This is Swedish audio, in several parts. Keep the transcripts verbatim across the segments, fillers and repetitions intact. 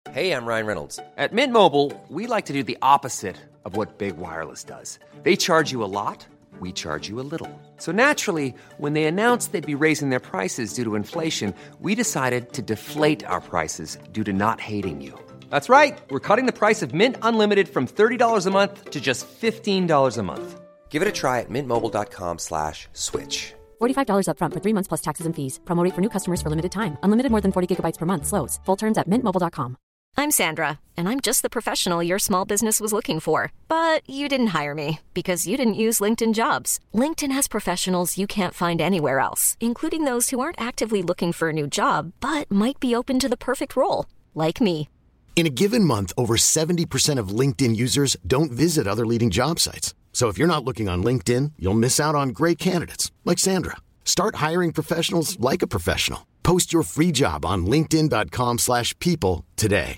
Hey, I'm Ryan Reynolds. At Mint Mobile, we like to do the opposite of what Big Wireless does. They charge you a lot, we charge you a little. So naturally, when they announced they'd be raising their prices due to inflation, we decided to deflate our prices due to not hating you. That's right. We're cutting the price of Mint Unlimited from thirty dollars a month to just fifteen dollars a month. Give it a try at mintmobile.com slash switch. forty-five dollars up front for three months plus taxes and fees. Promo rate for new customers for limited time. Unlimited more than forty gigabytes per month slows. Full terms at mint mobile dot com. I'm Sandra, and I'm just the professional your small business was looking for. But you didn't hire me because you didn't use LinkedIn Jobs. LinkedIn has professionals you can't find anywhere else, including those who aren't actively looking for a new job, but might be open to the perfect role, like me. In a given month, over seventy percent of LinkedIn users don't visit other leading job sites. So if you're not looking on LinkedIn, you'll miss out on great candidates like Sandra. Start hiring professionals like a professional. Post your free job on linkedin.com slash people today.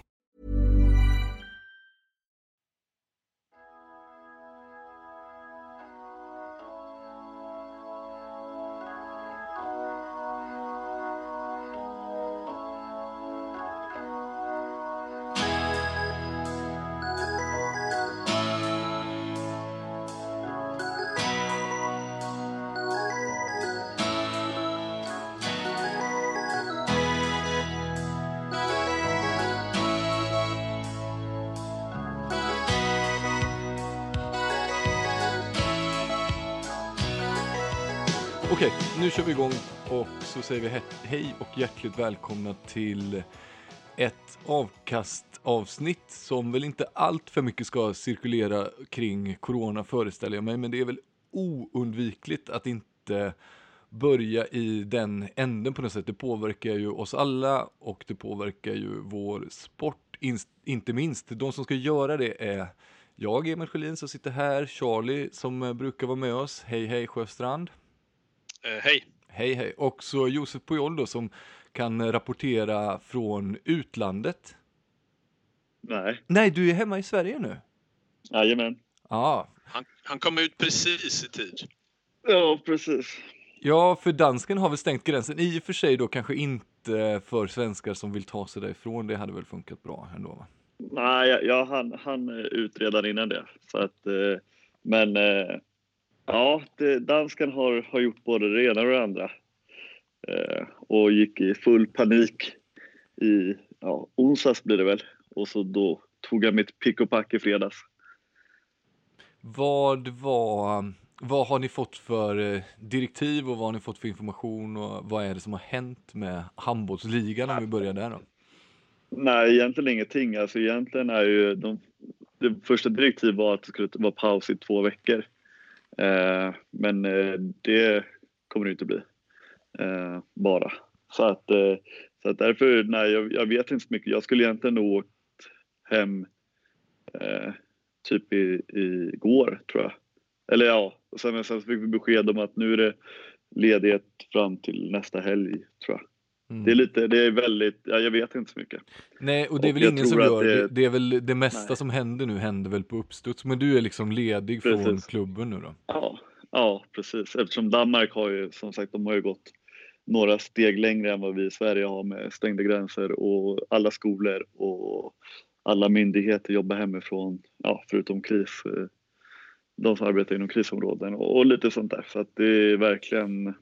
Okej, nu kör vi igång och så säger vi he- hej och hjärtligt välkomna till ett avkastavsnitt som väl inte allt för mycket ska cirkulera kring corona, föreställer jag mig, men det är väl oundvikligt att inte börja i den änden på något sätt. Det påverkar ju oss alla och det påverkar ju vår sport, in- inte minst. De som ska göra det är jag, Emil Sjölin, som sitter här, Charlie som brukar vara med oss. Hej, hej Sjöstrand. Uh, hej. Hej, hej. Och så Josef Pujol då, som kan rapportera från utlandet. Nej. Nej, du är hemma i Sverige nu. Jajamän. Ja. Han, han kom ut precis i tid. Ja, precis. Ja, för dansken har väl stängt gränsen. I och för sig då kanske inte för svenskar som vill ta sig därifrån. Det hade väl funkat bra ändå, va? Nej, jag, jag han, han utredade innan det. Så att, eh, men... Eh, Ja, det, dansken har, har gjort både det ena och det andra. Eh, och gick i full panik i ja, onsdags blir det väl. Och så då tog jag mitt pick och pack i fredags. Vad var, vad har ni fått för direktiv och vad har ni fått för information och vad är det som har hänt med handbollsligan om vi börjar där då? Nej, egentligen ingenting. Alltså egentligen är ju de, det första direktiv var att det skulle vara paus i två veckor. Eh, men eh, det kommer det inte bli eh, bara så att, eh, så att därför nej, jag, jag vet inte så mycket. Jag skulle egentligen nog åkt hem eh, typ i, i går tror jag, eller ja, och sen, sen fick vi besked om att nu är det ledighet fram till nästa helg tror jag. Mm. Det är lite, det är väldigt, ja, jag vet inte så mycket. Nej, och det är väl ingen som gör det, det är väl det mesta nej. som händer nu händer väl på uppstuds, men du är liksom ledig precis. Från klubben nu då? Ja, ja, precis. Eftersom Danmark har ju, som sagt, de har ju gått några steg längre än vad vi i Sverige har med stängda gränser och alla skolor och alla myndigheter jobbar hemifrån, ja, förutom kris, de som arbetar inom krisområden och, och lite sånt där. Så att det är verkligen,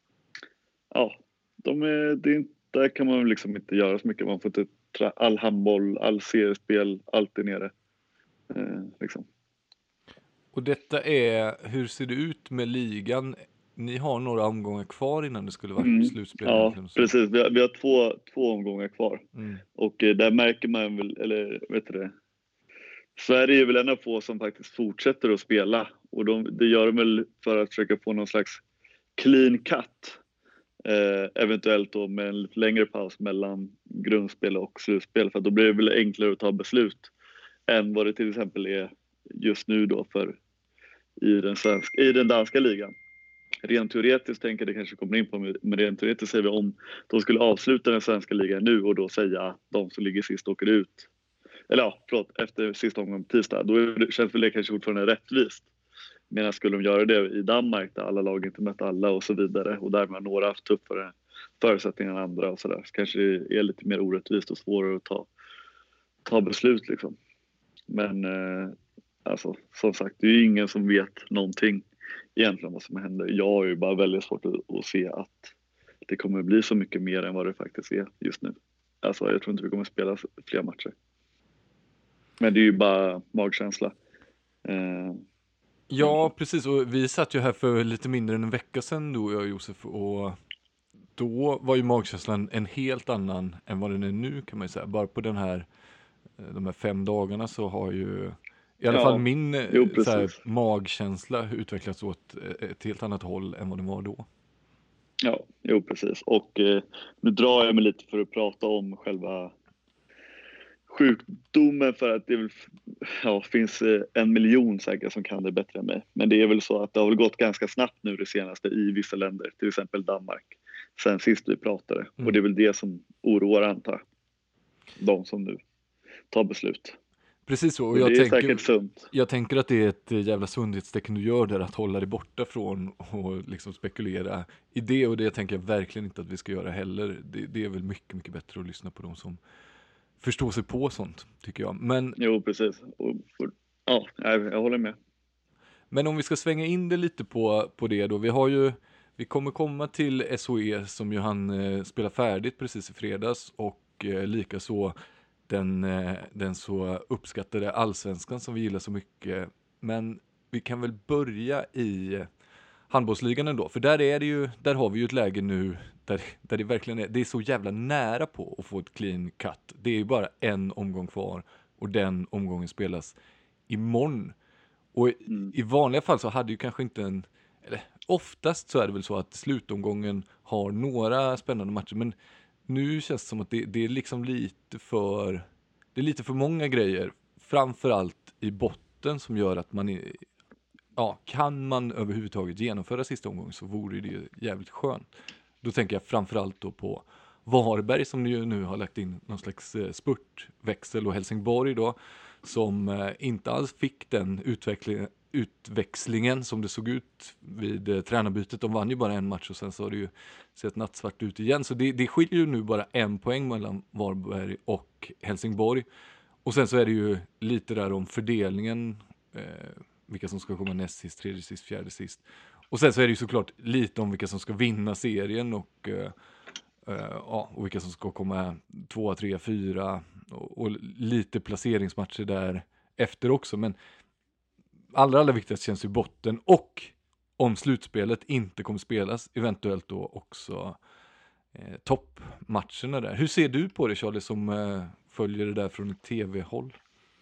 ja, de är, det är inte, där kan man liksom inte göra så mycket. Man får inte tra- all handboll, all seriespel, allt är nere. Eh, liksom. Och detta är, hur ser det ut med ligan? Ni har några omgångar kvar innan det skulle vara mm. slutspel. Ja, precis. Vi har, vi har två, två omgångar kvar. Mm. Och eh, där märker man väl, eller vet du det, Sverige är väl en av få som faktiskt fortsätter att spela. Och de, det gör de väl för att försöka få någon slags clean cut. Eh, eventuellt då med en längre paus mellan grundspel och slutspel, för då blir det väl enklare att ta beslut än vad det till exempel är just nu då för i den, svenska, i den danska ligan. Rent teoretiskt tänker jag det kanske kommer in på, men rent teoretiskt säger vi om de skulle avsluta den svenska ligan nu och då säga att de som ligger sist åker ut, eller ja, förlåt, efter sista omgången på tisdag, då känns väl det kanske fortfarande rättvist. Medan skulle de göra det i Danmark där alla lag inte mött alla och så vidare och där man några haft tuffare förutsättningar än andra och sådär, så kanske det är lite mer orättvist och svårare att ta, ta beslut liksom. Men eh, alltså som sagt, det är ju ingen som vet någonting egentligen vad som händer. Jag har ju bara väldigt svårt att, att se att det kommer bli så mycket mer än vad det faktiskt är just nu. Alltså jag tror inte vi kommer spela fler matcher. Men det är ju bara magkänsla. Eh, ja, precis. Och vi satt ju här för lite mindre än en vecka sedan då, jag och Josef, och då var ju magkänslan en helt annan än vad den är nu, kan man ju säga. Bara på den här, de här fem dagarna så har ju i alla ja, fall min jo, så här, magkänsla utvecklats åt ett helt annat håll än vad det var då. Ja, jo precis. Och eh, nu drar jag mig lite för att prata om själva sjukdomen, för att det väl, ja, finns en miljon säkert som kan det bättre än mig. Men det är väl så att det har gått ganska snabbt nu det senaste i vissa länder, till exempel Danmark, sen sist vi pratade. Mm. Och det är väl det som oroar, antar de som nu tar beslut. Precis så. Och och jag det är tänker, säkert sunt. Jag tänker att det är ett jävla sundhetstecken du gör där, att hålla dig borta från och liksom spekulera i det. Och det tänker jag verkligen inte att vi ska göra heller. Det, det är väl mycket, mycket bättre att lyssna på dem som förstår sig på sånt, tycker jag. Men, jo, precis. Och, och, ja, jag, jag håller med. Men om vi ska svänga in det lite på, på det då. Vi har ju, vi kommer komma till S O E som ju han eh, spelar färdigt precis i fredags. Och eh, lika så den, eh, den så uppskattade allsvenskan som vi gillar så mycket. Men vi kan väl börja i handbollsligan ändå. För där är det ju, där har vi ju ett läge nu där, där det verkligen är, det är så jävla nära på att få ett clean cut. Det är ju bara en omgång kvar och den omgången spelas imorgon. Och i, mm. i vanliga fall så hade ju kanske inte en, eller oftast så är det väl så att slutomgången har några spännande matcher, men nu känns det som att det, det är liksom lite för, det är lite för många grejer, framförallt i botten, som gör att man är, ja, kan man överhuvudtaget genomföra sista omgången så vore det jävligt skönt. Då tänker jag framförallt då på Varberg som ju nu har lagt in någon slags spurtväxel, och Helsingborg då som inte alls fick den utveckling, utväxlingen som det såg ut vid eh, tränarbytet. De vann ju bara en match och sen så har det ju sett nattsvart ut igen. Så det, det skiljer ju nu bara en poäng mellan Varberg och Helsingborg. Och sen så är det ju lite där om fördelningen, eh, vilka som ska komma näst sist, tredje sist, fjärde sist. Och sen så är det ju såklart lite om vilka som ska vinna serien och, eh, eh, ja, och vilka som ska komma två, tre, fyra och, och lite placeringsmatcher där efter också. Men allra, allra viktigast känns ju botten, och om slutspelet inte kommer spelas, eventuellt då också eh, toppmatcherna där. Hur ser du på det, Charlie, som eh, följer det där från ett tv-håll?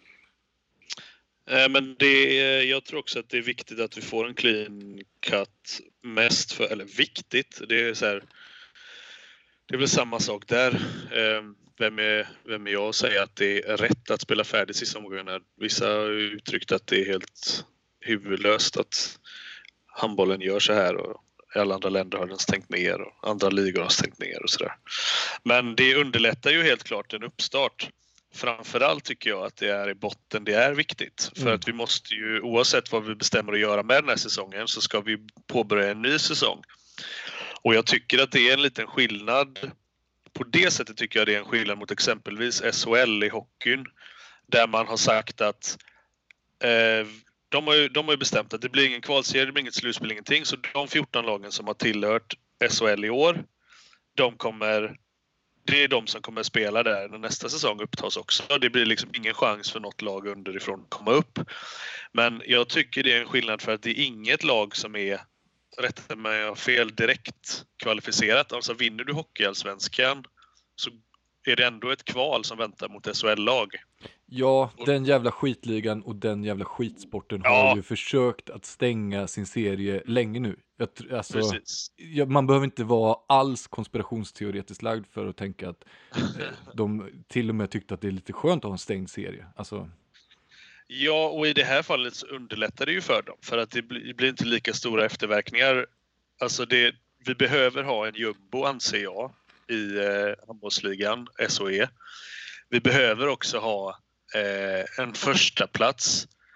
Eh, men det, jag tror också att det är viktigt att vi får en clean cut, mest för, eller viktigt, det är så här, det är väl samma sak där. Eh, Vem är, vem är jag att säga att det är rätt att spela färdigt sista omgången? Vissa har uttryckt att det är helt huvudlöst att handbollen gör så här, och i alla andra länder har den stängt ner och andra ligor har stängt ner och sådär. Men det underlättar ju helt klart en uppstart. Framförallt tycker jag att det är i botten det är viktigt. För mm. att vi måste ju, oavsett vad vi bestämmer att göra med den här säsongen, så ska vi påbörja en ny säsong. Och jag tycker att det är en liten skillnad. På det sättet tycker jag det är en skillnad mot exempelvis S H L i hockeyn, där man har sagt att eh, de, har ju, de har ju bestämt att det blir ingen kvalserie, det blir inget slutspel, ingenting. Så de fjorton lagen som har tillhört S H L i år, de kommer, det är de som kommer spela där när nästa säsong upptas också. Det blir liksom ingen chans för något lag underifrån att komma upp. Men jag tycker det är en skillnad, för att det är inget lag som är, rätt med jag fel, direkt kvalificerat. Alltså vinner du hockeyallsvenskan så är det ändå ett kval som väntar mot S H L-lag. Ja, den jävla skitligan och den jävla skitsporten ja. har ju försökt att stänga sin serie länge nu. Jag, alltså, ja, man behöver inte vara alls konspirationsteoretiskt lagd för att tänka att eh, de till och med tyckte att det är lite skönt att ha en stängd serie. Alltså... Ja, och i det här fallet så underlättar det ju för dem. För att det blir, blir inte lika stora efterverkningar. Alltså det, vi behöver ha en jumbo, anser jag, i eh, handbollsligan, S O E. Vi behöver också ha eh, en första plats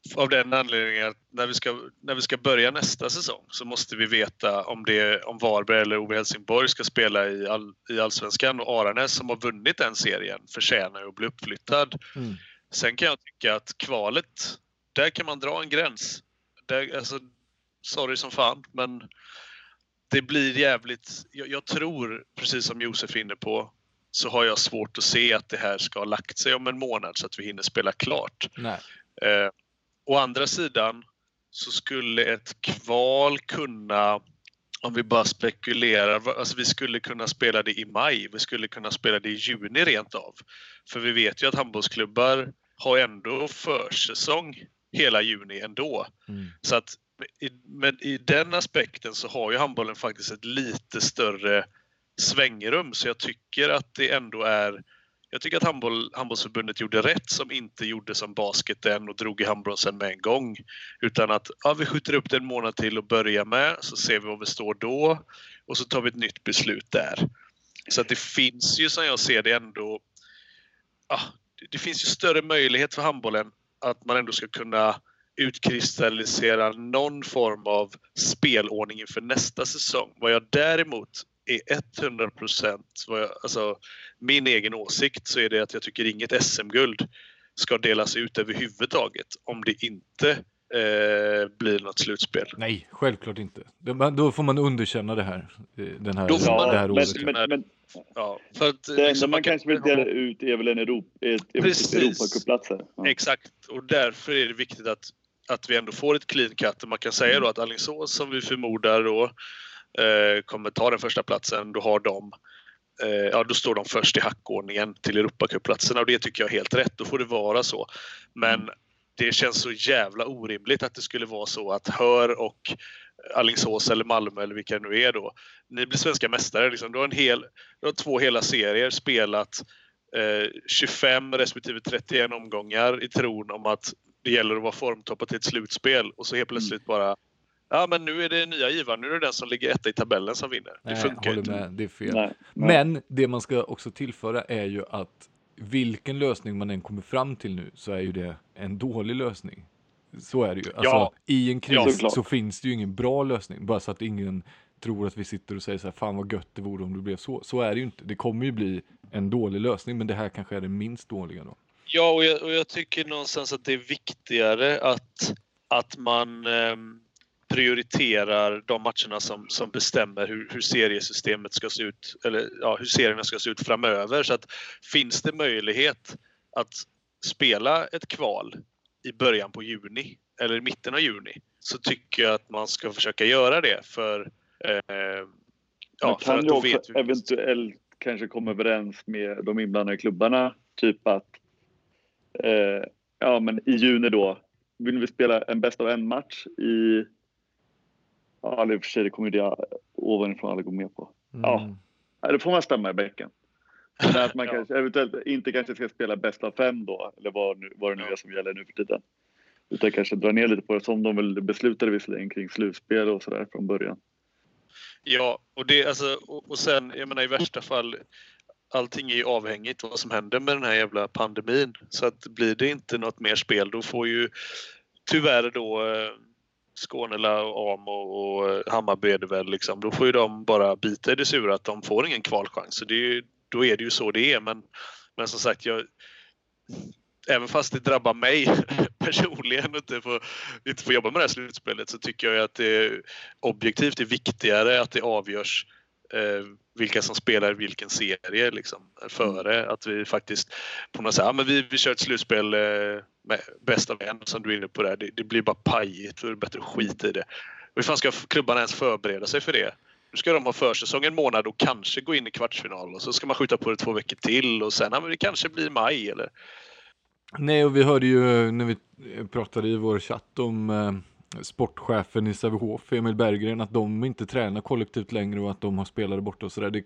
av den anledningen att när vi ska, när vi ska börja nästa säsong så måste vi veta om, det, om Varberg eller O V Helsingborg ska spela i, all, i Allsvenskan, och Aranäs som har vunnit den serien förtjänar att bli uppflyttad. Mm. Sen kan jag tycka att kvalet, där kan man dra en gräns. Där, alltså, sorry som fan, men det blir jävligt... Jag, jag tror, precis som Josef är inne på, så har jag svårt att se att det här ska ha lagt sig om en månad så att vi hinner spela klart. Nej. Eh, å andra sidan så skulle ett kval kunna, om vi bara spekulerar, alltså vi skulle kunna spela det i maj, vi skulle kunna spela det i juni rent av. För vi vet ju att handbollsklubbar har ändå försäsong hela juni ändå. Mm. Så att i, men i den aspekten så har ju handbollen faktiskt ett lite större svängrum, så jag tycker att det ändå är, jag tycker att handboll, handbollsförbundet gjorde rätt som inte gjorde som basketen och drog i handbromsen med en gång, utan att ja, vi skjuter upp det en månad till och börjar med, så ser vi var vi står då och så tar vi ett nytt beslut där. Så att det finns ju, som jag ser det, ändå ja, det, det finns ju större möjlighet för handbollen att man ändå ska kunna utkristallisera någon form av spelordning inför nästa säsong. Vad jag däremot är hundra procent vad jag, alltså min egen åsikt, så är det att jag tycker inget S M-guld ska delas ut överhuvudtaget om det inte eh, blir något slutspel. Nej, självklart inte. Då får man underkänna det här. Den här, då får man, det här men, men, men, ja, för att, det liksom, man, man kanske vill dela ut är väl en Europa, ett, Europacuplatser. Ja. Exakt, och därför är det viktigt att, att vi ändå får ett clean cut. Man kan säga då att Alingsås, som vi förmodar då eh, kommer ta den första platsen, då har de eh, ja, då står de först i hackordningen till Europacuplatserna, och det tycker jag är helt rätt. Då får det vara så. Men mm. det känns så jävla orimligt att det skulle vara så att Hör och Alingsås eller Malmö eller vilka det nu är då, ni blir svenska mästare liksom. Du har en hel, du har två hela serier spelat eh, tjugofem respektive trettioen omgångar i tron om att det gäller att vara formtoppad till ett slutspel, och så helt plötsligt bara ja, men nu är det nya Ivan, nu är det den som ligger etta i tabellen som vinner. Det Nej, funkar inte. Med. Det är fel. Nej, nej. Men det man ska också tillföra är ju att vilken lösning man än kommer fram till nu, så är ju det en dålig lösning. Så är det ju. Alltså, ja. I en kris ja, så finns det ju ingen bra lösning. Bara så att ingen tror att vi sitter och säger så här, fan vad gött det vore om det blev så. Så är det ju inte. Det kommer ju bli en dålig lösning, men det här kanske är det minst dåliga då. Ja, och jag, och jag tycker någonstans att det är viktigare att, att man eh, prioriterar de matcherna som, som bestämmer hur, hur seriesystemet ska se ut, eller ja, hur serierna ska se ut framöver. Så att finns det möjlighet att spela ett kval i början på juni eller i mitten av juni, så tycker jag att man ska försöka göra det, för eh, ja, för att då också vet vi eventuellt kanske komma överens med de inblandade klubbarna, typ att eh, ja, men i juni då vill vi spela en bäst av en match i, ja, i och för sig det kommer ju det ovanifrån alla går med på. Mm. Ja, det får man stämma i bäcken. Men att man ja. kanske eventuellt inte kanske ska spela bäst av fem då, eller vad, nu, vad det nu är som gäller nu för tiden. Utan kanske dra ner lite på det, som de väl beslutade visserligen kring slutspel och sådär från början. Ja, och det alltså, och, och sen, jag menar i värsta fall, allting är ju avhängigt vad som händer med den här jävla pandemin. Så att blir det inte något mer spel, då får ju tyvärr då eh, Skånela och Amo och Hammarby väl liksom, då får ju de bara bita i det sura att de får ingen kvalchans. Så det är ju, då är det ju så det är, men, men som sagt, jag, även fast det drabbar mig personligen och inte får, inte får jobba med det här slutspelet, så tycker jag att det objektivt är viktigare att det avgörs eh, vilka som spelar vilken serie liksom, före att vi faktiskt på något sätt, ja, men vi, vi kör ett slutspel eh, med bäst av en, som du är inne på där. Det, det blir bara pajigt, och det är bättre skit i det. Och hur fan ska klubbarna ens förbereda sig för det? Nu ska de ha försäsong en månad och kanske gå in i kvartsfinal, och så ska man skjuta på det två veckor till, och sen ja, men det kanske blir maj eller... Nej, och vi hörde ju när vi pratade i vår chatt om eh, sportchefen i Sävehof, Emil Berggren, att de inte tränar kollektivt längre och att de har spelare borta och sådär. Det,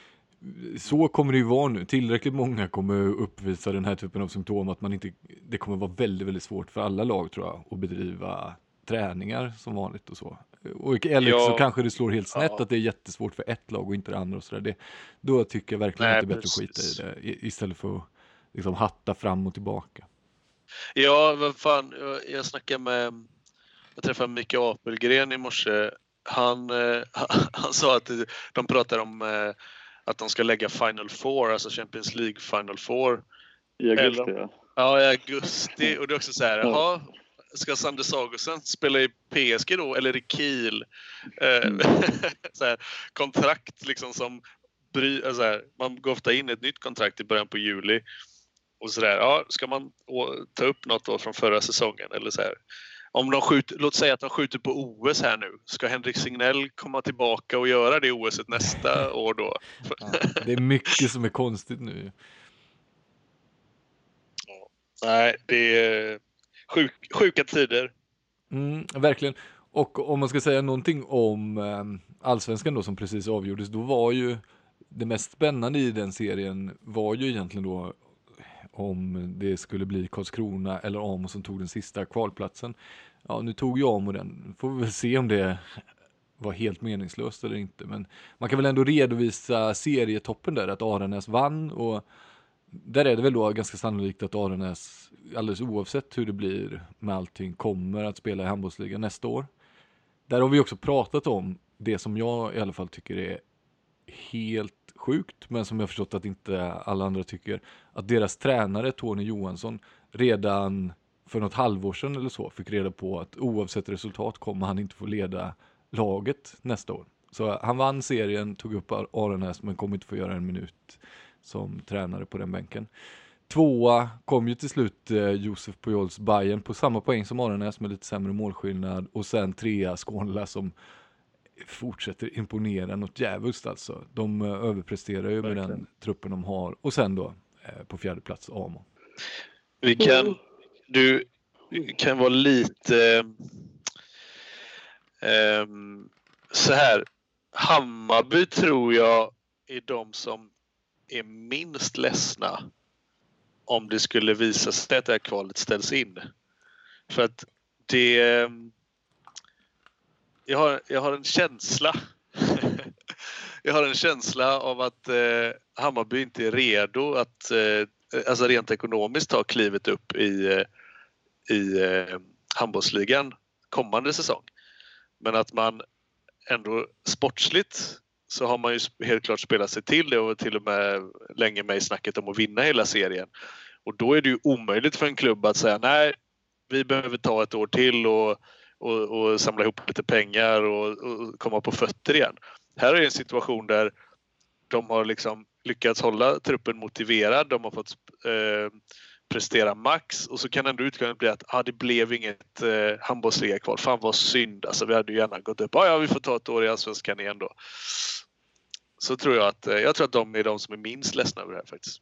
så kommer det ju vara nu. Tillräckligt många kommer uppvisa den här typen av symptom, att man inte, det kommer vara väldigt, väldigt svårt för alla lag, tror jag, att bedriva träningar som vanligt och så. Och, eller ja. så kanske det slår helt snett, ja. att det är jättesvårt för ett lag och inte det andra och sådär. Det, då tycker jag verkligen Nej, att det är bättre att skita i det istället för att liksom hatta fram och tillbaka. Ja, vad fan, jag, jag snackade med, jag träffade Mikael Apelgren i morse. Han, eh, han sa att de pratar om eh, att de ska lägga Final Four, alltså Champions League Final Four. I augusti, Eller, ja. Ja, i augusti. Och det är också så här, jaha, ska Sander Sagosen spela i P S G då, eller i Kiel? Eh, Mm. så här, kontrakt liksom som bry, alltså här, man går ofta in ett nytt kontrakt i början på juli. Och så där, ja, ska man å, ta upp något då från förra säsongen eller så här. Om de skjuter, låt säga att de skjuter på O S här nu. Ska Henrik Signell komma tillbaka och göra det O S nästa år då? Ja, det är mycket som är konstigt nu. Ja, nej, det är sjuk, sjuka tider. Mm, verkligen. Och om man ska säga någonting om eh, Allsvenskan då som precis avgjordes, då var ju det mest spännande i den serien var ju egentligen då om det skulle bli Karlskrona eller Amo som tog den sista kvalplatsen. Ja, nu tog ju Amo den. Får vi väl se om det var helt meningslöst eller inte. Men man kan väl ändå redovisa serietoppen där, att Aranäs vann. Och där är det väl då ganska sannolikt att Aranäs, alldeles oavsett hur det blir med allting, kommer att spela i handbollsligan nästa år. Där har vi också pratat om det som jag i alla fall tycker är helt sjukt, men som jag förstått att inte alla andra tycker, att deras tränare Tony Johansson redan för något halvår sedan eller så fick reda på att oavsett resultat kommer han inte få leda laget nästa år. Så han vann serien, tog upp Aranäs, men kommer inte få göra en minut som tränare på den bänken. Tvåa kom ju till slut eh, Josef Pujols Bayern på samma poäng som Aranäs med lite sämre målskillnad, och sen trea Skånela som fortsätter imponera något jävligt alltså. De uh, överpresterar ju med den truppen de har. Och sen då uh, på fjärde plats Amo. Vi kan, du kan vara lite um, så här. Hammarby tror jag är de som är minst ledsna om det skulle visa sig att det här kvalet ställs in. För att det um, Jag har, jag har en känsla jag har en känsla av att eh, Hammarby inte är redo att eh, alltså rent ekonomiskt ta klivet upp i, eh, i eh, handbollsligan kommande säsong. Men att man ändå sportsligt så har man ju helt klart spelat sig till det och till och med länge med i snacket om att vinna hela serien. Och då är det ju omöjligt för en klubb att säga nej, vi behöver ta ett år till och Och, och samla ihop lite pengar och, och komma på fötter igen. Här är en situation där de har liksom lyckats hålla truppen motiverad. De har fått eh, prestera max. Och så kan ändå utgången bli att ah, det blev inget eh, handbollsliga kvar. Fan vad synd. Alltså, vi hade ju gärna gått upp. Ah, ja, vi får ta ett år i Allsvenskan igen då. Så tror jag att, eh, jag tror att de är de som är minst ledsna över det här faktiskt.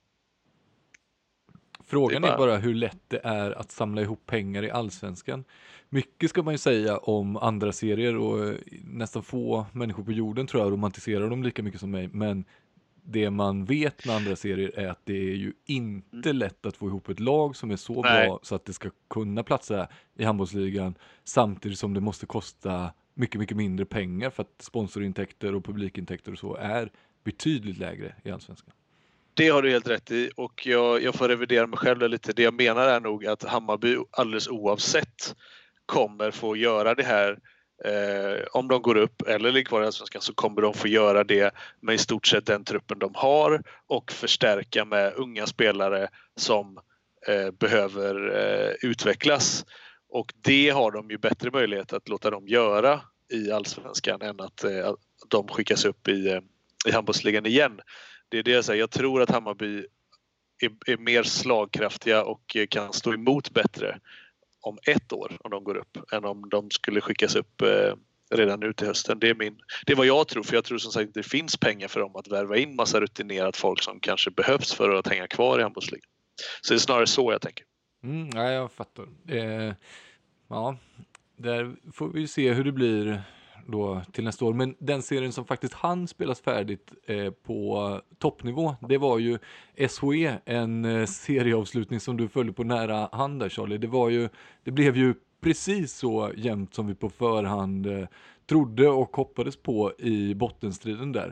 Frågan är bara... är bara hur lätt det är att samla ihop pengar i Allsvenskan. Mycket ska man ju säga om andra serier, och nästan få människor på jorden tror jag romantiserar dem lika mycket som mig. Men det man vet med andra serier är att det är ju inte mm. lätt att få ihop ett lag som är så Nej. bra så att det ska kunna platsa i handbollsligan, samtidigt som det måste kosta mycket, mycket mindre pengar för att sponsorintäkter och publikintäkter och så är betydligt lägre i Allsvenskan. Det har du helt rätt i, och jag, jag får revidera mig själv lite. Det jag menar är nog att Hammarby alldeles oavsett kommer få göra det här. Eh, om de går upp eller ligger kvar i Allsvenskan så kommer de få göra det med i stort sett den truppen de har och förstärka med unga spelare som eh, behöver eh, utvecklas. Och det har de ju bättre möjlighet att låta dem göra i Allsvenskan än att eh, de skickas upp i, eh, i handbollsligan igen. Det är det jag säger. Jag tror att Hammarby är, är mer slagkraftiga och kan stå emot bättre om ett år om de går upp än om de skulle skickas upp eh, redan nu till hösten. Det är, min, det är vad jag tror, för jag tror som sagt att det finns pengar för dem att värva in massa rutinerat folk som kanske behövs för att hänga kvar i handbollsligan. Så det är snarare så jag tänker. Mm, ja, jag fattar. Eh, ja, där får vi se hur det blir då till nästa år. Men den serien som faktiskt hann spelas färdigt eh, på toppnivå, det var ju S H E, en eh, serieavslutning som du följde på nära hand där, Charlie. Det var ju, det blev ju precis så jämnt som vi på förhand eh, trodde och hoppades på i bottenstriden där.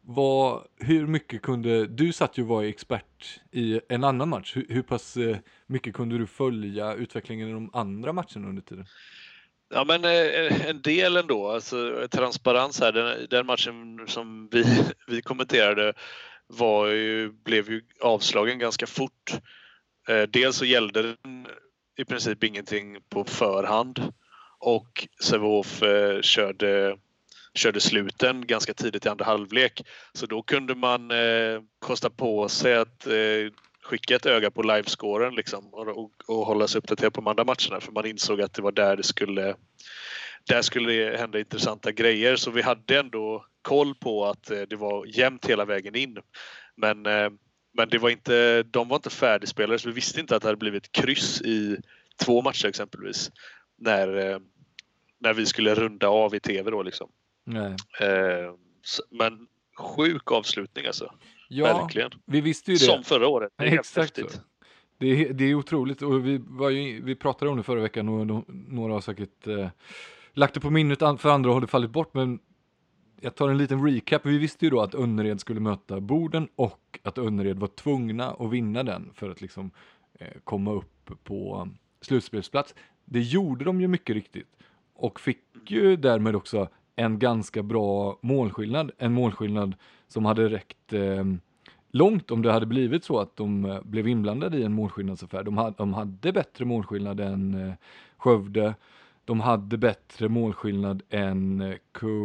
Vad, hur mycket kunde, du satt ju var expert i en annan match. Hur, hur pass mycket kunde du följa utvecklingen i de andra matcherna under tiden? Ja, men en del ändå. Alltså, transparens här. Den, den matchen som vi, vi kommenterade var ju, blev ju avslagen ganska fort. Dels så gällde den i princip ingenting på förhand. Och Sävehof eh, körde, körde sluten ganska tidigt i andra halvlek. Så då kunde man eh, kosta på sig att eh, skicka ett öga på livescoren liksom, och, och, och hålla sig uppdaterad på de andra matcherna. För man insåg att det var där det skulle, där skulle det hända intressanta grejer. Så vi hade ändå koll på att eh, det var jämnt hela vägen in. Men, eh, men det var inte, de var inte färdigspelare, så vi visste inte att det hade blivit kryss i två matcher exempelvis. När, när vi skulle runda av i tv då liksom. Nej. Eh, men sjuk avslutning alltså. Ja, verkligen. Vi visste ju det. Som förra året. Det är exakt så. Det är, det är otroligt. Och vi, var ju, vi pratade om det förra veckan och de, några har säkert eh, lagt det på minnet för andra har det fallit bort. Men jag tar en liten recap. Vi visste ju då att Önnered skulle möta Boden och att Önnered var tvungna att vinna den för att liksom eh, komma upp på slutspelsplats. Det gjorde de ju mycket riktigt och fick ju därmed också en ganska bra målskillnad. En målskillnad som hade räckt eh, långt om det hade blivit så att de eh, blev inblandade i en målskillnadsaffär. De, ha, de hade bättre målskillnad än eh, Skövde. De hade bättre målskillnad än eh,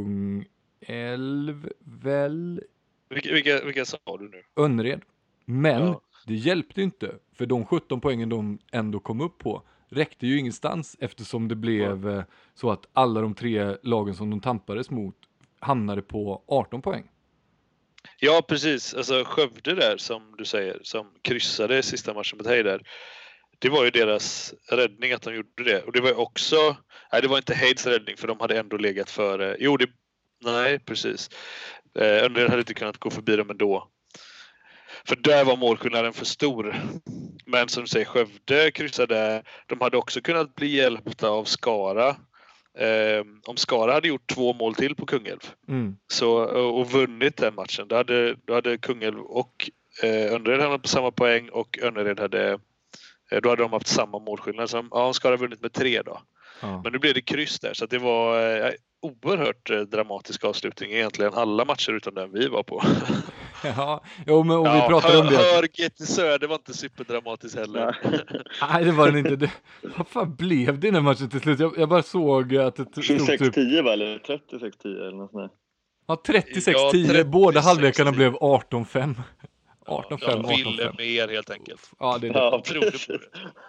Kungälv väl. Vilka, vilka, vilka sa du nu? Önnered. Men ja. Det hjälpte inte för de sjutton poängen de ändå kom upp på räckte ju ingenstans eftersom det blev ja. så att alla de tre lagen som de tampades mot hamnade på arton poäng. Ja, precis. Alltså Skövde där som du säger, som kryssade sista matchen mot Heid där. Det var ju deras räddning att de gjorde det. Och det var ju också, nej det var inte Heids räddning för de hade ändå legat före. Jo, det, nej precis. Eh, Önnered hade inte kunnat gå förbi dem ändå. För där var målskillnaden för stor. Men som du säger, Skövde kryssade. De hade också kunnat bli hjälpta av Skara. Eh, om Skara hade gjort två mål till på Kungälv mm. så, och vunnit den matchen, då hade, då hade Kungälv och eh, Önnered hamnat på samma poäng och Önnered hade, eh, då hade de haft samma målskillnad. Så ja, Skara vunnit med tre då. Ja. Men nu blev det kryss där, så det var eh, oerhört eh, dramatisk avslutning egentligen. Alla matcher utan den vi var på. Ja, jo, men och vi ja, pratade hör, om det. Hör G T Söder var inte superdramatiskt heller. Nej, det var den inte. Det, vad fan blev det i den matchen till slut? Jag, jag bara såg att det tjugosex tio typ... va? Eller trettiosex tio eller något sånt. Ja, trettiosex tio. Ja, båda halvlekarna blev arton fem. arton fem, ja, de ville mer helt enkelt. Ja, det är det. Ja, trodde på det.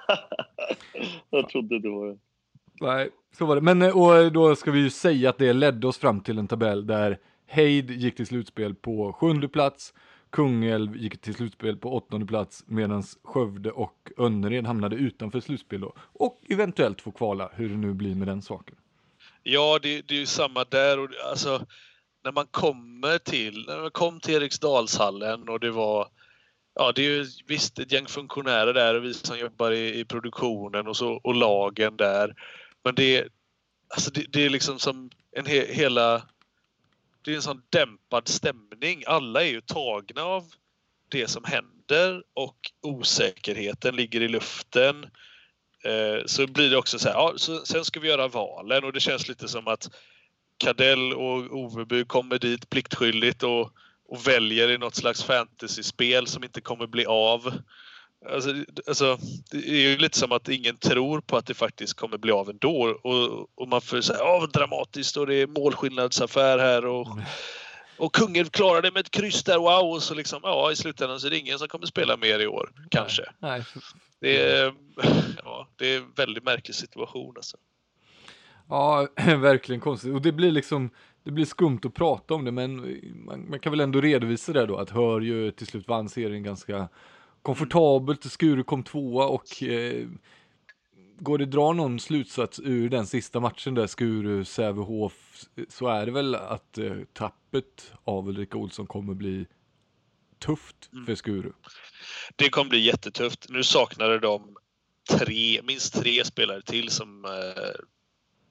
Jag trodde det var det. Nej, så var det. Men och då ska vi ju säga att det ledde oss fram till en tabell där Heid gick till slutspel på sjunde plats, Kungälv gick till slutspel på åttonde plats, medan Skövde och Önnered hamnade utanför slutspel då. Och eventuellt få kvala, hur det nu blir med den saken. Ja, det, det är ju samma där. Och, alltså, när man kommer till, när man kom till Eriksdalshallen och det var, ja det är ju visst ett gäng funktionärer där och vi som jobbar i, i produktionen och så och lagen där. Men det, alltså det, det är liksom som en he, hela, det är en sån dämpad stämning. Alla är ju tagna av det som händer och osäkerheten ligger i luften. Eh, så blir det också så här, ja, så, sen ska vi göra valen och det känns lite som att Kadell och Oveby kommer dit pliktskyldigt och, och väljer i något slags fantasyspel som inte kommer bli av. Alltså, alltså, det är ju lite som att ingen tror på att det faktiskt kommer bli av ändå. Och, och man får säga, ja vad dramatiskt och det är målskillnadsaffär här och, och Kungälv klarar det med ett kryss där, wow. Och så liksom, ja i slutändan så är det ingen som kommer spela mer i år, kanske. Nej. Det är, ja, det är en väldigt märklig situation alltså. Ja, verkligen konstigt. Och det blir liksom, det blir skumt att prata om det, men man, man kan väl ändå redovisa det då, att Hör ju till slut vann serien ganska komfortabelt. Skuru kom tvåa och eh, går det dra någon slutsats ur den sista matchen där Skuru Sävehof, så är det väl att eh, tappet av Ulrika Olsson kommer bli tufft för Skuru. Det kommer bli jättetufft. Nu saknade de tre, minst tre spelare till som eh,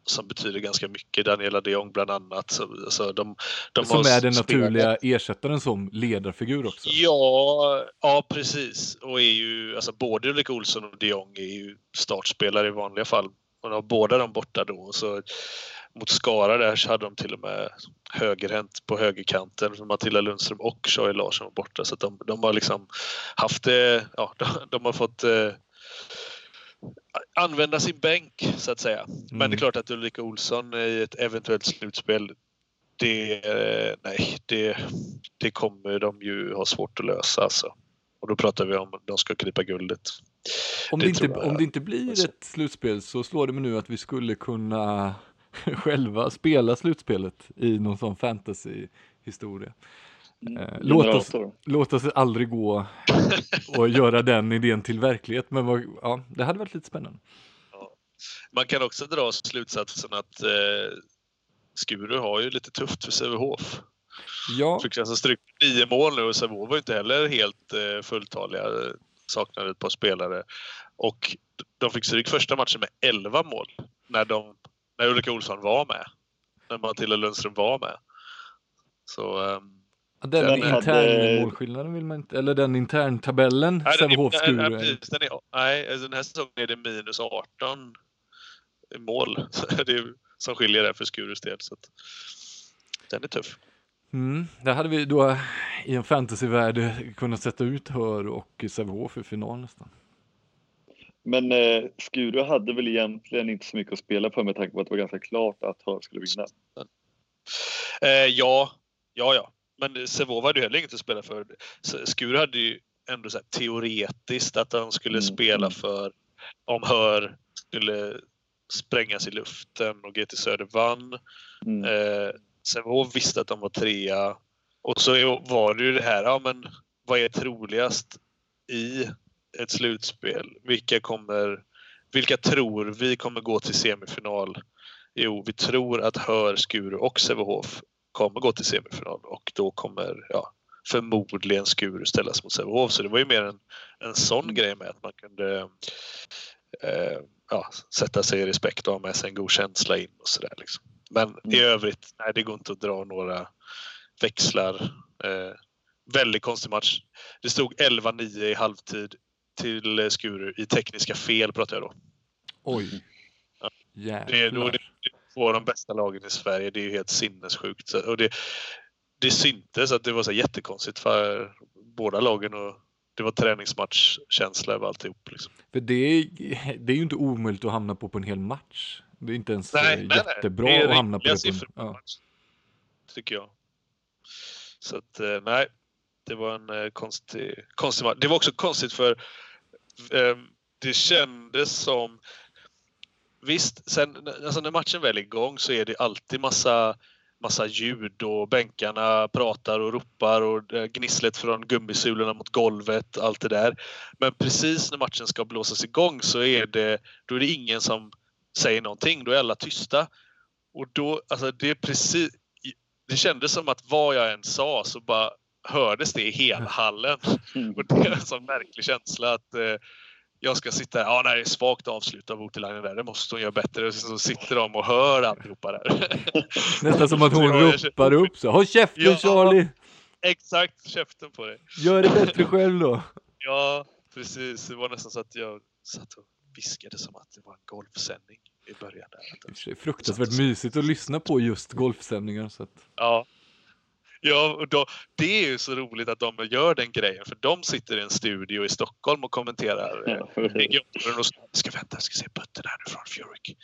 som betyder ganska mycket. Daniela de Jong bland annat. Så, så de, de som har är den spelat... naturliga ersättaren som ledarfigur också. Ja, ja precis. Och är ju, alltså både Ulrika Olsson och de Jong är ju startspelare i vanliga fall. Och har båda de borta då. Så mot Skara där så hade de till och med högerhänt på högerkanten för Matilda Lundström och Shai Larsson var borta. Så att de, de har liksom haft det, ja, de, de har fått eh, använda sin bänk så att säga. Mm. Men det är klart att Ulrika Olsson i ett eventuellt slutspel, det, eh, nej, det, det kommer de ju ha svårt att lösa alltså. Och då pratar vi om att de ska krypa guldet. Om det, det inte, om det inte blir ett slutspel så slår det mig nu att vi skulle kunna själva spela slutspelet i någon sån fantasy-historia. Mm, låt, oss, låt oss aldrig gå och göra den idén till verklighet, men vad, ja, det hade varit lite spännande. Ja. Man kan också dra slutsatsen att eh, Skuru har ju lite tufft för Sävehof. Ja. Fick alltså stryk nio mål nu och Sävehof var inte heller helt eh, fulltaliga, saknade ett par spelare. Och de fick stryk första matchen med elva mål när de när Ulrika Olsson var med. När Matilda Lundström var med. Så um, ja, den, den intern hade... målskillnaden vill man inte, eller den intern tabellen Sävehof Skuru. Nej, nej, nej, nej, den här säsongen är det minus arton mål. Det är som skiljer där för Skurus del, så att den är tuff. Mm, där hade vi då i en fantasyvärld kunnat sätta ut Hör och Sävehof i final nästan. Men eh, Skuru hade väl egentligen inte så mycket att spela för med tanke på att det var ganska klart att Hör skulle vinna. Eh, ja, ja, ja. Men Sävehof hade ju heller inget att spela för. Skuru hade ju ändå så här teoretiskt att de skulle mm. spela för om Hör skulle sprängas i luften och G T Söder vann. Mm. Eh, Sävehof visste att de var trea. Och så var det ju det här, ja men vad är troligast i ett slutspel? Vilka kommer, vilka tror vi kommer gå till semifinal? Jo, vi tror att Hör, Skuru och Sävehof kommer gå till semifinal och då kommer ja, förmodligen Skuru ställas mot Sävehof. Så det var ju mer en, en sån grej med att man kunde eh, ja, sätta sig i respekt och ha med sig en god känsla in och sådär liksom. Men mm. i övrigt, nej, det går inte att dra några växlar. Eh, väldigt konstig match. Det stod elva nio i halvtid till Skuru i tekniska fel, pratar jag då. Oj. Ja. Det är då det var de bästa lagen i Sverige. Det är ju helt sinnessjukt. Och det, det syntes att det var så jättekonstigt för båda lagen och det var träningsmatchkänsla över alltihop. Liksom. För det är, det är ju inte omöjligt att hamna på på en hel match. Det är inte ens nej, jättebra nej, nej. att hamna på det på en, ja. Tycker jag. Så att nej, det var en konstig, konstig match. Det var också konstigt för eh, det kändes som visst, sen, alltså när matchen väl är igång så är det alltid massa, massa ljud och bänkarna pratar och ropar och gnisslet från gummisulorna mot golvet, allt det där. Men precis när matchen ska blåsas igång så är det, då är det ingen som säger någonting, då är alla tysta. Och då, alltså det är precis, det kändes som att vad jag än sa så bara hördes det i hela hallen. Och det är en sån märklig känsla att eh, jag ska sitta här, ja nej, det är svagt avslut av Voutilainen där, det måste hon göra bättre. Och så sitter de och hör allihopa där. Nästan som att hon ropar upp så, håll käften ja, Charlie! Exakt, käften på dig. Gör det bättre själv då. Ja, precis. Det var nästan så att jag satt och viskade som att det var en golfsändning i början där. Det är fruktansvärt mysigt att lyssna på just golfsändningar. Så att... Ja. Ja, och då, det är ju så roligt att de gör den grejen. För de sitter i en studio i Stockholm och kommenterar. Ja. Eh, och ska vänta, jag ska se putten här nu från Furyk.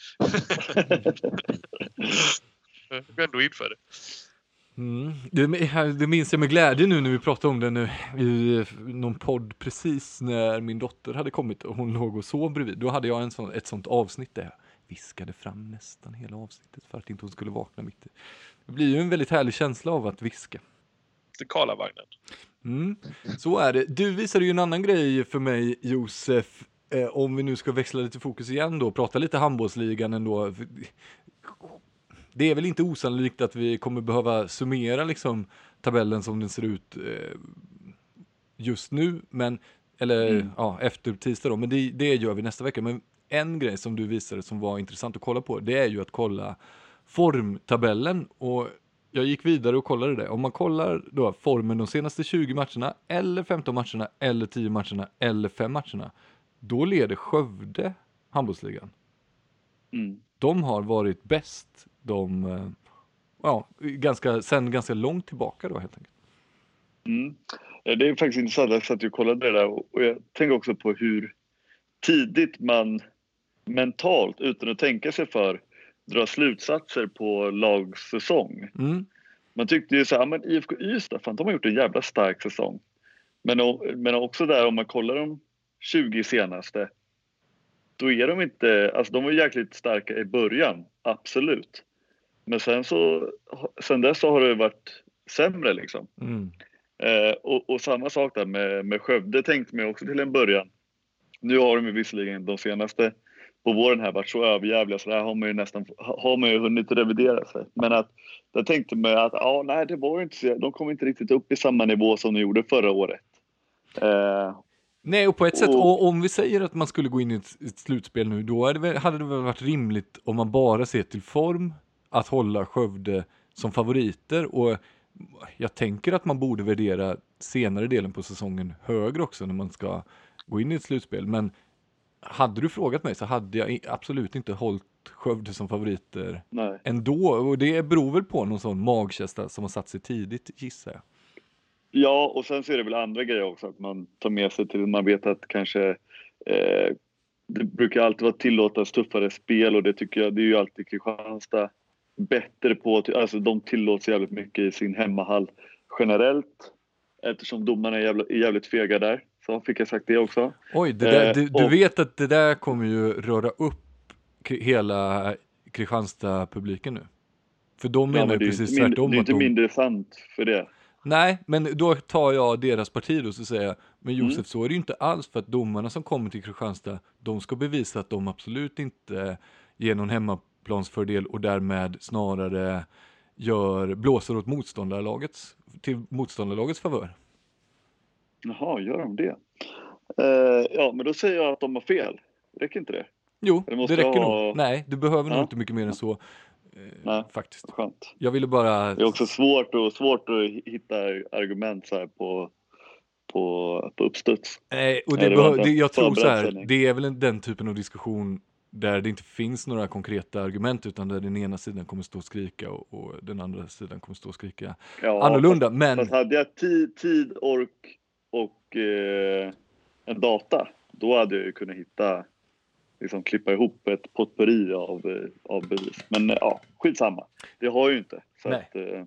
Jag går ändå in för det. Mm. Det, det minns jag med glädje nu när vi pratade om det nu i någon podd precis när min dotter hade kommit och hon låg och sov bredvid. Då hade jag en sån, ett sånt avsnitt där jag viskade fram nästan hela avsnittet för att inte hon skulle vakna mitt i. Det blir ju en väldigt härlig känsla av att viska. Det Karlavagnen. Mm, så är det. Du visade ju en annan grej för mig, Josef. Eh, om vi nu ska växla lite fokus igen då. Prata lite handbollsligan ändå. Det är väl inte osannolikt att vi kommer behöva summera liksom tabellen som den ser ut eh, just nu. Men, eller mm. ja, efter tisdag då. Men det, det gör vi nästa vecka. Men en grej som du visade som var intressant att kolla på, det är ju att kolla formtabellen. Och jag gick vidare och kollade det. Om man kollar då formen de senaste tjugo matcherna, eller femton matcherna, eller tio matcherna, eller fem matcherna, då leder Skövde handbollsligan. Mm. De har varit bäst de, ja, ganska, sen ganska långt tillbaka då helt enkelt. Mm. Det är faktiskt intressant, jag satt och kollade det där och jag tänker också på hur tidigt man mentalt, utan att tänka sig för, drar slutsatser på lagsäsong. Mm. Man tyckte ju så här, men I F K Ystad, fan, de har gjort en jävla stark säsong. Men, men också där, om man kollar de tjugo senaste, då är de inte, alltså de var jäkligt starka i början, absolut. Men sen så, sen dess så har det varit sämre liksom. Mm. Eh, och, och samma sak där med, med Skövde tänkte man också till en början. Nu har de ju visserligen de senaste på våren här varit så överjävliga, så där har man ju nästan har man ju hunnit revidera sig. Men att jag tänkte mig att ja, nej, det var ju inte så, de kom inte riktigt upp i samma nivå som de gjorde förra året. Eh, nej, och på ett och, sätt, och om vi säger att man skulle gå in i ett, ett slutspel nu, då hade det, väl, hade det väl varit rimligt om man bara ser till form att hålla Skövde som favoriter. Och jag tänker att man borde värdera senare delen på säsongen högre också när man ska gå in i ett slutspel. Men hade du frågat mig så hade jag absolut inte hållit Skövde som favoriter. Nej. Ändå. Och det beror väl på någon sån magkänsla som har satt sig tidigt, gissar jag. Ja, och sen så är det väl andra grejer också. Att man tar med sig till, man vet att kanske eh, det brukar alltid vara tillåtas tuffare spel. Och det tycker jag, det är ju alltid Kristianstad bättre på. Alltså de tillåts jävligt mycket i sin hemmahall generellt. Eftersom domarna är jävligt, är jävligt fega där. Så fick jag sagt det också. Oj, det där, du, du vet att det där kommer ju röra upp hela Kristianstad-publiken nu. För de menar ja, ju precis mindre, tvärtom. Det är inte de... mindre sant för det. Nej, men då tar jag deras parti då så säger jag, men Josef, mm. så är det ju inte alls, för att domarna som kommer till Kristianstad, de ska bevisa att de absolut inte ger någon hemmaplansfördel och därmed snarare gör, blåser åt motståndarlagets, till motståndarlagets favör. Jaha, gör de det? Uh, ja, men då säger jag att de har fel. Räcker inte det? Jo, det räcker ha... nog. Nej, du behöver ja. nog inte mycket mer än så. Uh, Nej, faktiskt. Skönt. Jag ville bara... Det är också svårt, och, svårt att hitta argument så här på, på, på uppstuds. Nej, och det det behö... det, jag tror så här, det är väl en, den typen av diskussion där det inte finns några konkreta argument, utan där den ena sidan kommer stå och skrika och, och den andra sidan kommer stå och skrika ja, annorlunda. Fast, men... fast hade jag tid, tid ork och eh, en data, då hade jag ju kunnat hitta, liksom klippa ihop ett potpurri av, av bevis. Men ja, skitsamma. Det har jag ju inte. Så att, eh,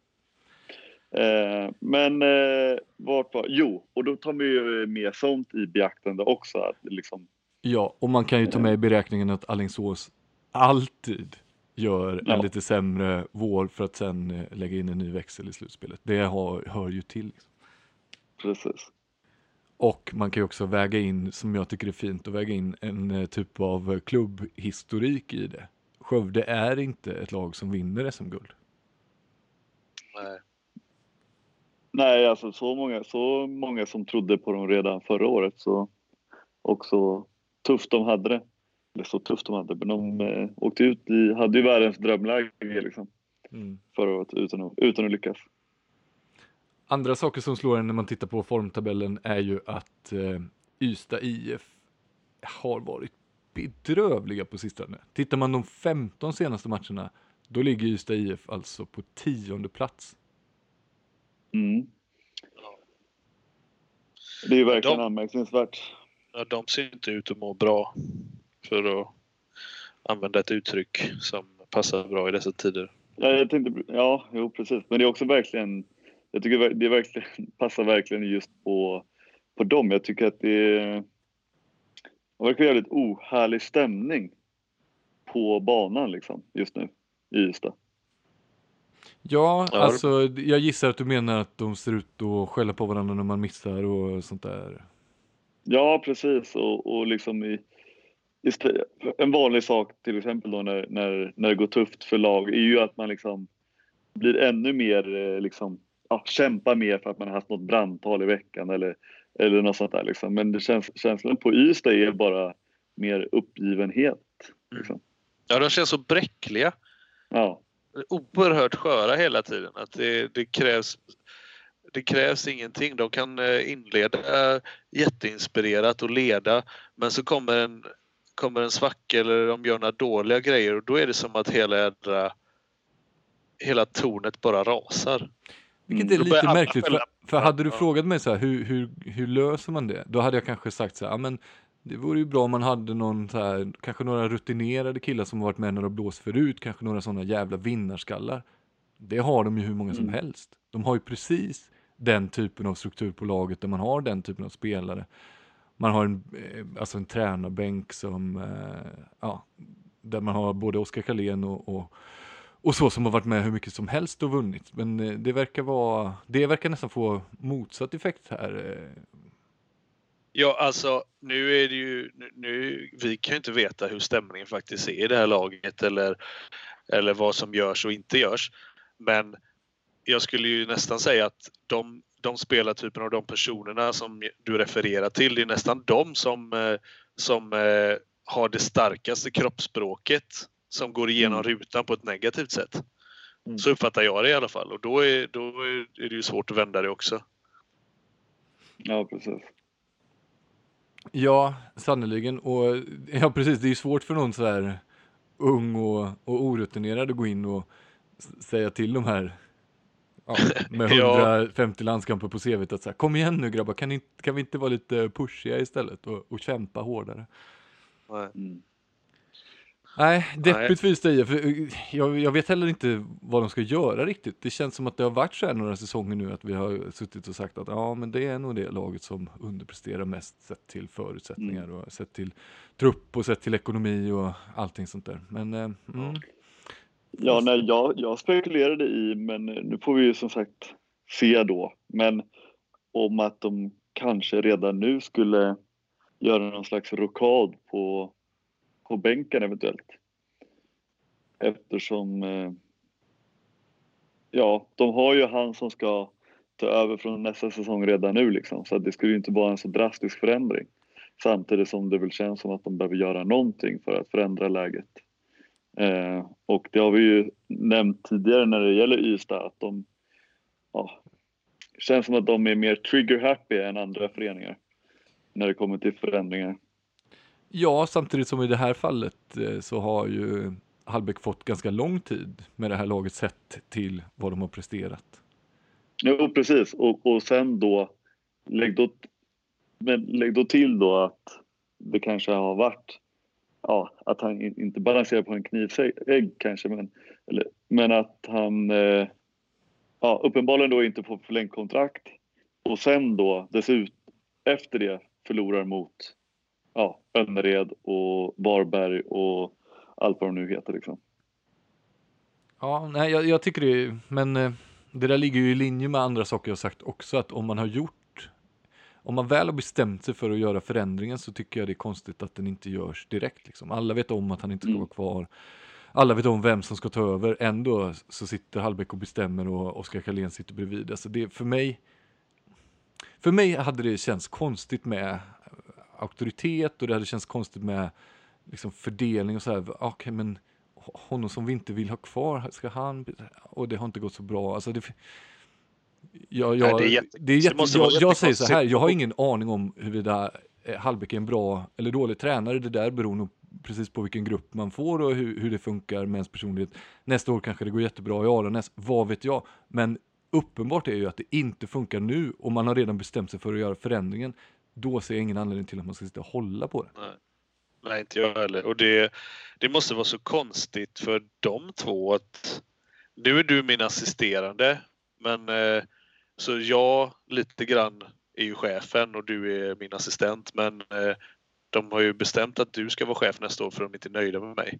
eh, men eh, vart var... Jo, och då tar vi ju med sånt i beaktande också. Att liksom, ja, och man kan ju ta med i beräkningen att Alingsås alltid gör ja. en lite sämre vår för att sen lägga in en ny växel i slutspelet. Det har, hör ju till. Liksom. Precis. Och man kan ju också väga in, som jag tycker är fint, att väga in en typ av klubbhistorik i det. Skövde är inte ett lag som vinner S M-guld. Nej. Nej, alltså så många, så många som trodde på dem redan förra året, så också tufft de hade det. Eller så tufft de hade, men de eh, åkte ut i, hade ju världens drömläge liksom, mm. förra året utan att, utan att lyckas. Andra saker som slår en när man tittar på formtabellen är ju att eh, Ystad I F har varit bedrövliga på sistone. Tittar man de femton senaste matcherna, då ligger Ystad I F alltså på tionde plats. Mm. Det är ju verkligen de, anmärkningsvärt. Ja, de ser inte ut att må bra, för att använda ett uttryck som passar bra i dessa tider. Ja, jag tänkte, ja, jo, precis. Men det är också verkligen, jag tycker det verkligen passar verkligen just på, på dem. Jag tycker att det är, det verkar jävligt ohärlig stämning på banan liksom, just nu i Ystad. Ja, alltså jag gissar att du menar att de ser ut att skälla på varandra när man missar och sånt där. Ja, precis. Och, och liksom i, i, en vanlig sak till exempel då när, när, när det går tufft för lag är ju att man liksom blir ännu mer liksom, ja, kämpa mer för att man har haft något brandtal i veckan eller, eller något sånt där liksom. Men det känns, känslan på Ystad är bara mer uppgivenhet. Liksom. Ja, de känns så bräckliga. Ja. Oerhört sköra hela tiden. Att det, det krävs det krävs ingenting. De kan inleda jätteinspirerat och leda, men så kommer en kommer en svacka eller de gör några dåliga grejer och då är det som att hela ädra, hela tornet bara rasar. Vilket är lite märkligt, för, för hade du frågat mig så här, hur, hur, hur löser man det? Då hade jag kanske sagt så här, men det vore ju bra om man hade någon så här, kanske några rutinerade killar som varit med när de blåst förut, kanske några sådana jävla vinnarskallar. Det har de ju hur många mm. som helst. De har ju precis den typen av struktur på laget där man har den typen av spelare. Man har en, alltså en tränarbänk som, eh, ja, där man har både Oskar Karlén och, och, och så som har varit med hur mycket som helst och vunnit. Men eh, det verkar vara, det verkar nästan få motsatt effekt här. Ja, alltså nu är det ju, nu, nu, vi kan ju inte veta hur stämningen faktiskt är i det här laget eller, eller vad som görs och inte görs. Men jag skulle ju nästan säga att de de spelartypen och de personerna som du refererar till, det är nästan de som, som eh, har det starkaste kroppsspråket som går igenom mm. rutan på ett negativt sätt. Mm. Så uppfattar jag det i alla fall. Och då är, då är det ju svårt att vända det också. Ja, precis. Ja, sannoliken. Och ja, precis. Det är ju svårt för någon så här ung och, och orutinerad att gå in och säga till de här ja, med hundrafemtio landskamper på C V:t att säga, kom igen nu grabbar, kan, ni, kan vi inte vara lite pushiga istället och, och kämpa hårdare? Nej. Mm. Nej, deppigt för Ystad. För jag, jag vet heller inte vad de ska göra riktigt. Det känns som att det har varit så här några säsonger nu att vi har suttit och sagt att ja, men det är nog det laget som underpresterar mest sett till förutsättningar mm. och sett till trupp och sett till ekonomi och allting sånt där. Men eh, mm. Ja, nej, jag, jag spekulerade i, men nu får vi ju som sagt se då. Men om att de kanske redan nu skulle göra någon slags rokad på, på bänken eventuellt. Eftersom, eh, ja, de har ju han som ska ta över från nästa säsong redan nu liksom. Så att det skulle ju inte vara en så drastisk förändring. Samtidigt som det väl känns som att de behöver göra någonting för att förändra läget. Eh, och det har vi ju nämnt tidigare när det gäller Ystad att de ja, känns som att de är mer trigger happy än andra föreningar när det kommer till förändringar. Ja, samtidigt som i det här fallet eh, så har ju Hallbäck fått ganska lång tid med det här laget sett till vad de har presterat. Jo, precis. Och, och sen då lägg, då men lägg då till då att det kanske har varit ja, att han inte balanserar på en knivsägg kanske, men, eller, men att han eh, ja, uppenbarligen då inte får förlängt kontrakt och sen då dessutom efter det förlorar mot ja, Önnered och Varberg och allt vad de nu heter liksom. Ja, nej, jag, jag tycker det, men eh, det där ligger ju i linje med andra saker jag sagt också, att om man har gjort om man väl har bestämt sig för att göra förändringen så tycker jag det är konstigt att den inte görs direkt. Liksom. Alla vet om att han inte ska mm. vara kvar. Alla vet om vem som ska ta över. Ändå så sitter Hallbäck och bestämmer och Oskar Karlén sitter bredvid. Alltså det, för, mig, för mig hade det känts konstigt med auktoritet och det hade känts konstigt med liksom fördelning och så här. Okej, okay, men honom som vi inte vill ha kvar, ska han... Och det har inte gått så bra. Alltså det... Jag, jag, Nej, det är jätte, det är jätte, det jag, jag säger så här, jag har ingen aning om huruvida Hallbäck är en bra eller dålig tränare. Det där beror nog precis på vilken grupp man får och hur, hur det funkar med ens personlighet. Nästa år kanske det går jättebra i Aranäs, vad vet jag. Men uppenbart är ju att det inte funkar nu och man har redan bestämt sig för att göra förändringen. Då ser jag ingen anledning till att man ska sitta och hålla på det. Nej, Nej inte jag heller. Och det, det måste vara så konstigt för de två att nu är du min assisterande, men eh, så jag lite grann är ju chefen och du är min assistent, men eh, de har ju bestämt att du ska vara chef nästa år för de inte är nöjda med mig.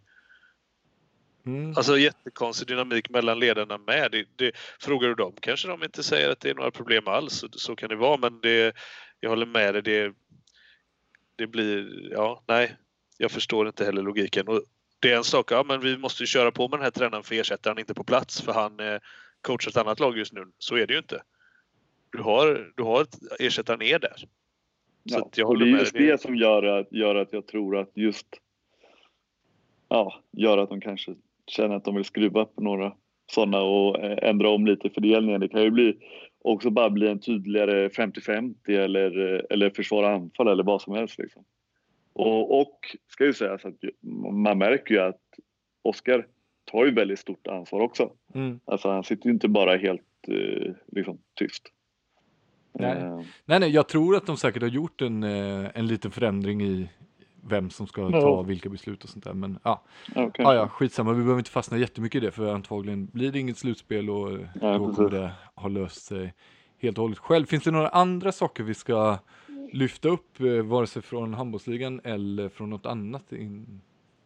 Mm. Alltså jättekonstig dynamik mellan ledarna med. Det, det, frågar du dem kanske de inte säger att det är några problem alls, så, så kan det vara, men det, jag håller med dig, det, det blir, ja, nej, jag förstår inte heller logiken. Och det är en sak, ja, men vi måste ju köra på med den här tränaren för ersättaren inte på plats för han eh, coachar ett annat lag just nu. Så är det ju inte. Du har, du har ett ersättaren är där. Ja, så jag och det är just det, det som gör att, gör att jag tror att just ja, gör att de kanske känner att de vill skruva på några sådana och ändra om lite fördelningen. Det kan ju bli också bara bli en tydligare femtio femtio eller, eller försvara anfall eller vad som helst liksom. Och, och ska ju säga så att man märker ju att Oskar tar ju väldigt stort ansvar också. Mm. Alltså han sitter ju inte bara helt eh, liksom tyst. Nej. Uh. nej, nej, jag tror att de säkert har gjort en, en liten förändring i vem som ska ta no. vilka beslut och sånt där. Men ja, okay. ah, ja, skitsamma. Vi behöver inte fastna jättemycket i det, för antagligen blir det inget slutspel och ja, då kommer det ha löst sig helt och hållet själv. Finns det några andra saker vi ska lyfta upp, vare sig från handbollsligan eller från något annat? In...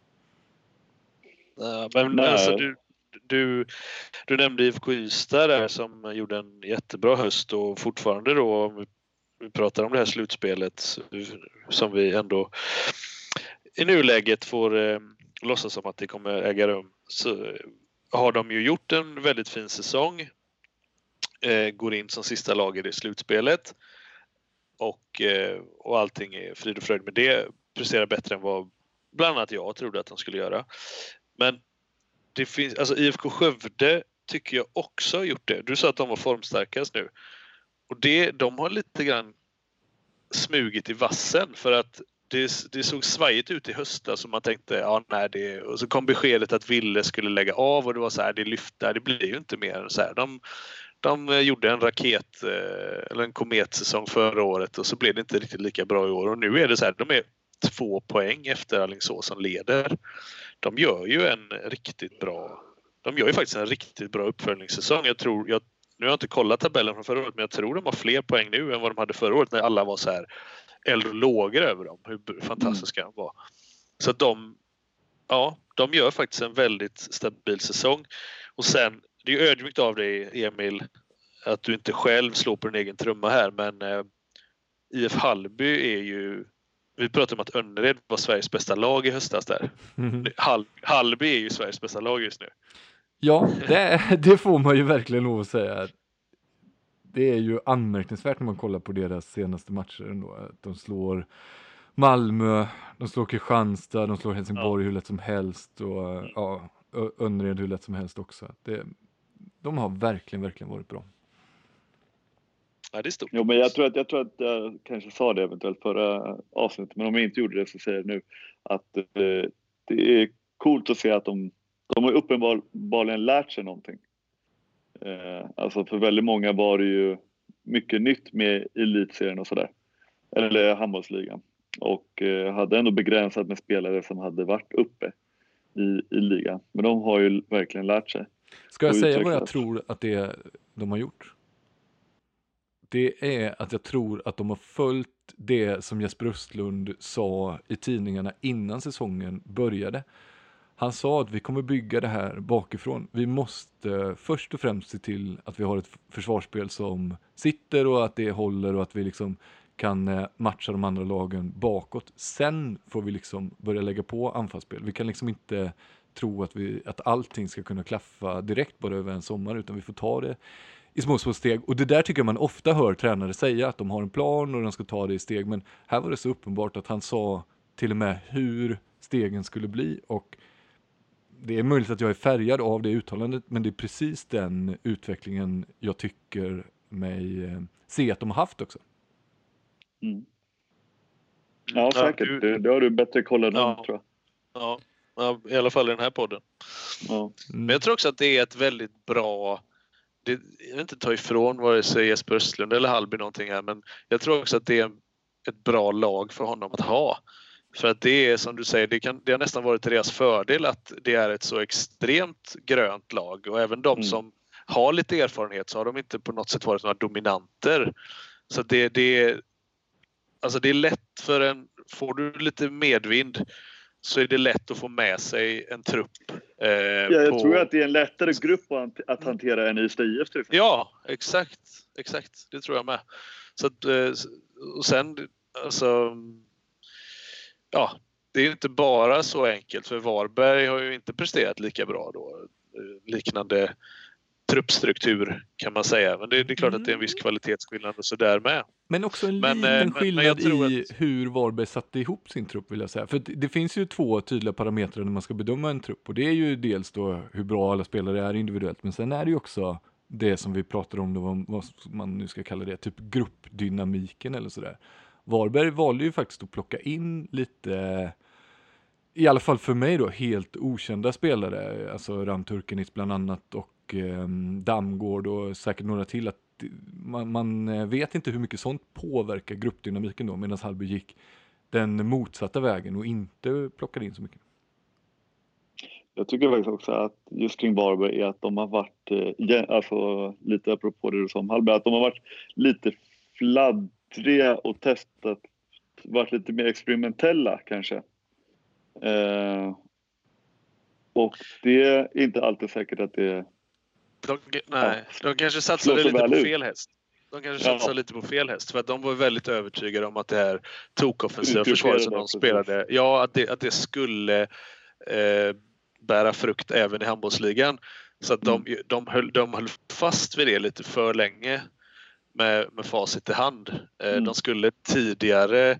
Ja, men alltså, du, du, du nämnde I F K Ystad där som gjorde en jättebra höst och fortfarande då, om vi pratar om det här slutspelet som vi ändå i nuläget får eh, låtsas som att det kommer äga rum, så har de ju gjort en väldigt fin säsong. Eh, går in som sista lag i det slutspelet. Och, eh, och allting är frid och fröjd med det. Presterar bättre än vad bland annat jag trodde att de skulle göra. Men det finns, alltså I F K Skövde tycker jag också har gjort det. Du sa att de var formstarkast nu. Och det, de har lite grann smugit i vassen, för att det, det såg svajigt ut i höstas som man tänkte, ja nej det, och så kom beskedet att Ville skulle lägga av och det var så här, det lyfte, det blir ju inte mer än så här. De, de gjorde en raket eller en kometsäsong förra året och så blev det inte riktigt lika bra i år, och nu är det så här, de är två poäng efter Alingsås som leder. De gör ju en riktigt bra, de gör ju faktiskt en riktigt bra uppföljningssäsong. Jag tror, jag Nu har jag inte kollat tabellen från förra året, men jag tror de har fler poäng nu än vad de hade förra året när alla var så här eld och lågor över dem. Hur fantastiska mm. de var. Så att de, ja, de gör faktiskt en väldigt stabil säsong. Och sen, det är ju ödmjukt av dig, Emil, att du inte själv slår på din egen trumma här, men eh, I F Hallby är ju, vi pratade om att Önnered var Sveriges bästa lag i höstas där. Mm. Hall, Hallby är ju Sveriges bästa lag just nu. Ja, det, det får man ju verkligen lov att säga. Det är ju anmärkningsvärt när man kollar på deras senaste matcher ändå. De slår Malmö, de slår Kristianstad, de slår Helsingborg ja. hur lätt som helst. Och ja, Önnered hur lätt som helst också. Det, de har verkligen, verkligen varit bra. Ja, det är stort. Jo, men jag tror att jag, tror att jag kanske sa det eventuellt förra avsnittet. Men om jag inte gjorde det så säger jag nu att eh, det är coolt att se att de De har uppenbarligen lärt sig någonting. Eh, alltså för väldigt många var det ju mycket nytt med elitserien och sådär. Eller handbollsligan. Och eh, hade ändå begränsat med spelare som hade varit uppe i, i ligan. Men de har ju verkligen lärt sig. Ska jag säga vad jag tror att det de har gjort? Det är att jag tror att de har följt det som Jesper Östlund sa i tidningarna innan säsongen började. Han sa att vi kommer bygga det här bakifrån. Vi måste först och främst se till att vi har ett försvarsspel som sitter och att det håller och att vi liksom kan matcha de andra lagen bakåt. Sen får vi liksom börja lägga på anfallsspel. Vi kan liksom inte tro att, vi, att allting ska kunna klaffa direkt bara över en sommar, utan vi får ta det i små, små steg. Och det där tycker jag man ofta hör tränare säga, att de har en plan och de ska ta det i steg. Men här var det så uppenbart att han sa till och med hur stegen skulle bli, och det är möjligt att jag är färgad av det uttalandet, men det är precis den utvecklingen jag tycker mig eh, se att de har haft också. Mm. Ja, säkert. Ja, du, det har du bättre koll än ja. tror jag. Ja. ja, i alla fall i den här podden. Ja. Mm. Men jag tror också att det är ett väldigt bra, det, jag vill inte ta ifrån vare sig Jesper Östlund eller Hallby någonting här, men jag tror också att det är ett bra lag för honom att ha. För att det är som du säger, det, kan, det har nästan varit deras fördel att det är ett så extremt grönt lag. Och även de mm. som har lite erfarenhet, så har de inte på något sätt varit några dominanter. Så det, det, alltså det är lätt för en, får du lite medvind så är det lätt att få med sig en trupp. Eh, ja, jag på... tror att det är en lättare grupp att, att hantera än Ystad I F. Ja, exakt. Exakt, det tror jag med. Så att, och sen, alltså... Ja, det är inte bara så enkelt, för Varberg har ju inte presterat lika bra då. Liknande truppstruktur kan man säga. Men det, det är klart mm. att det är en viss kvalitetsskillnad och så där med. Men också en men, liten men, skillnad men i att... hur Varberg satte ihop sin trupp, vill jag säga. För det, det finns ju två tydliga parametrar när man ska bedöma en trupp. Och det är ju dels då hur bra alla spelare är individuellt. Men sen är det ju också det som vi pratar om, då, vad man nu ska kalla det, typ gruppdynamiken eller sådär. Varberg valde ju faktiskt att plocka in lite, i alla fall för mig då, helt okända spelare. Alltså Ram Turkenic bland annat och eh, Damgård och säkert några till. Att man, man vet inte hur mycket sånt påverkar gruppdynamiken då, medan Hallby gick den motsatta vägen och inte plockade in så mycket. Jag tycker faktiskt också att just kring Varberg är att de har varit, alltså lite apropå det du sa om Hallby, att de har varit lite fladdriga och testat, varit lite mer experimentella kanske. Eh, och det är inte alltid säkert att det de, nej, de kanske satsade lite på ut. fel häst. De kanske satsade ja. lite på fel häst för att de var väldigt övertygade om att det här tokoffensiva försvaret som de spelade, ja, att det, att det skulle eh, bära frukt även i handbollsligan. Så att de, de, höll, de höll fast vid det lite för länge med, med facit i hand. Eh, mm. De skulle tidigare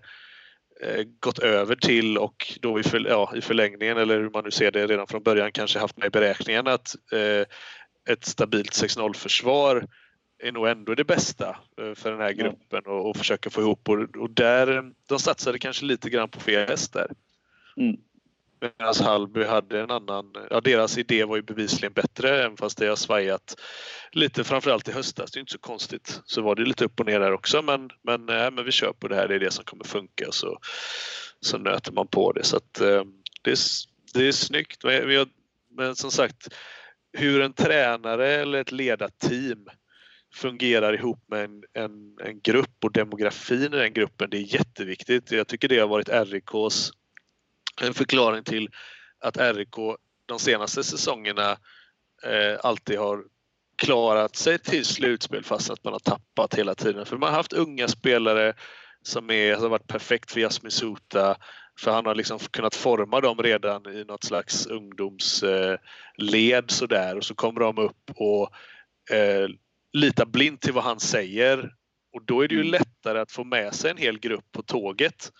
eh, gått över till och då i, för, ja, i förlängningen, eller hur man nu ser det redan från början, kanske haft med i beräkningen att eh, ett stabilt sex noll-försvar är nog ändå det bästa eh, för den här gruppen och, och försöka få ihop. Och, och där, de satsade kanske lite grann på fel häst där. Mm. Medan Hallby hade en annan, ja, deras idé var ju bevisligen bättre, även fast det har svajat lite, framförallt i höstas. Det är inte så konstigt. Så var det lite upp och ner där också, men, men, äh, men vi kör på det här, det är det som kommer funka, och så, så nöter man på det. Så att äh, det, är, det är snyggt. Men, vi har, men som sagt, hur en tränare eller ett ledarteam fungerar ihop med en, en, en grupp och demografin i den gruppen, det är jätteviktigt. Jag tycker det har varit R I K:s en förklaring till att R I K de senaste säsongerna eh, alltid har klarat sig till slutspel fast att man har tappat hela tiden. För man har haft unga spelare som är, har varit perfekt för Jasmin Sota, för han har liksom kunnat forma dem redan i något slags ungdomsled eh, sådär, och så kommer de upp och eh, litar blint till vad han säger, och då är det ju lättare att få med sig en hel grupp på tåget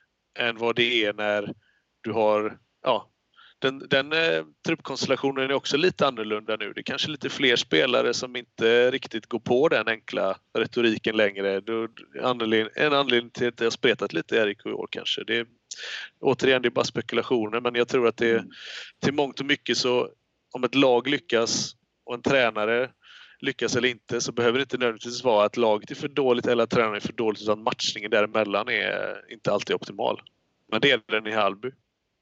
än vad det är när du har, ja, den, den eh, truppkonstellationen är också lite annorlunda nu. Det är kanske lite fler spelare som inte riktigt går på den enkla retoriken längre. Då, anledning, en anledning till att det har spretat lite i R I K i år kanske. Det är, återigen, det är bara spekulationer, men jag tror att det är till mångt och mycket så, om ett lag lyckas och en tränare lyckas eller inte, så behöver det inte nödvändigtvis vara att laget är för dåligt eller att tränaren är för dåligt, utan matchningen däremellan är inte alltid optimal. Men det är den i Hallby.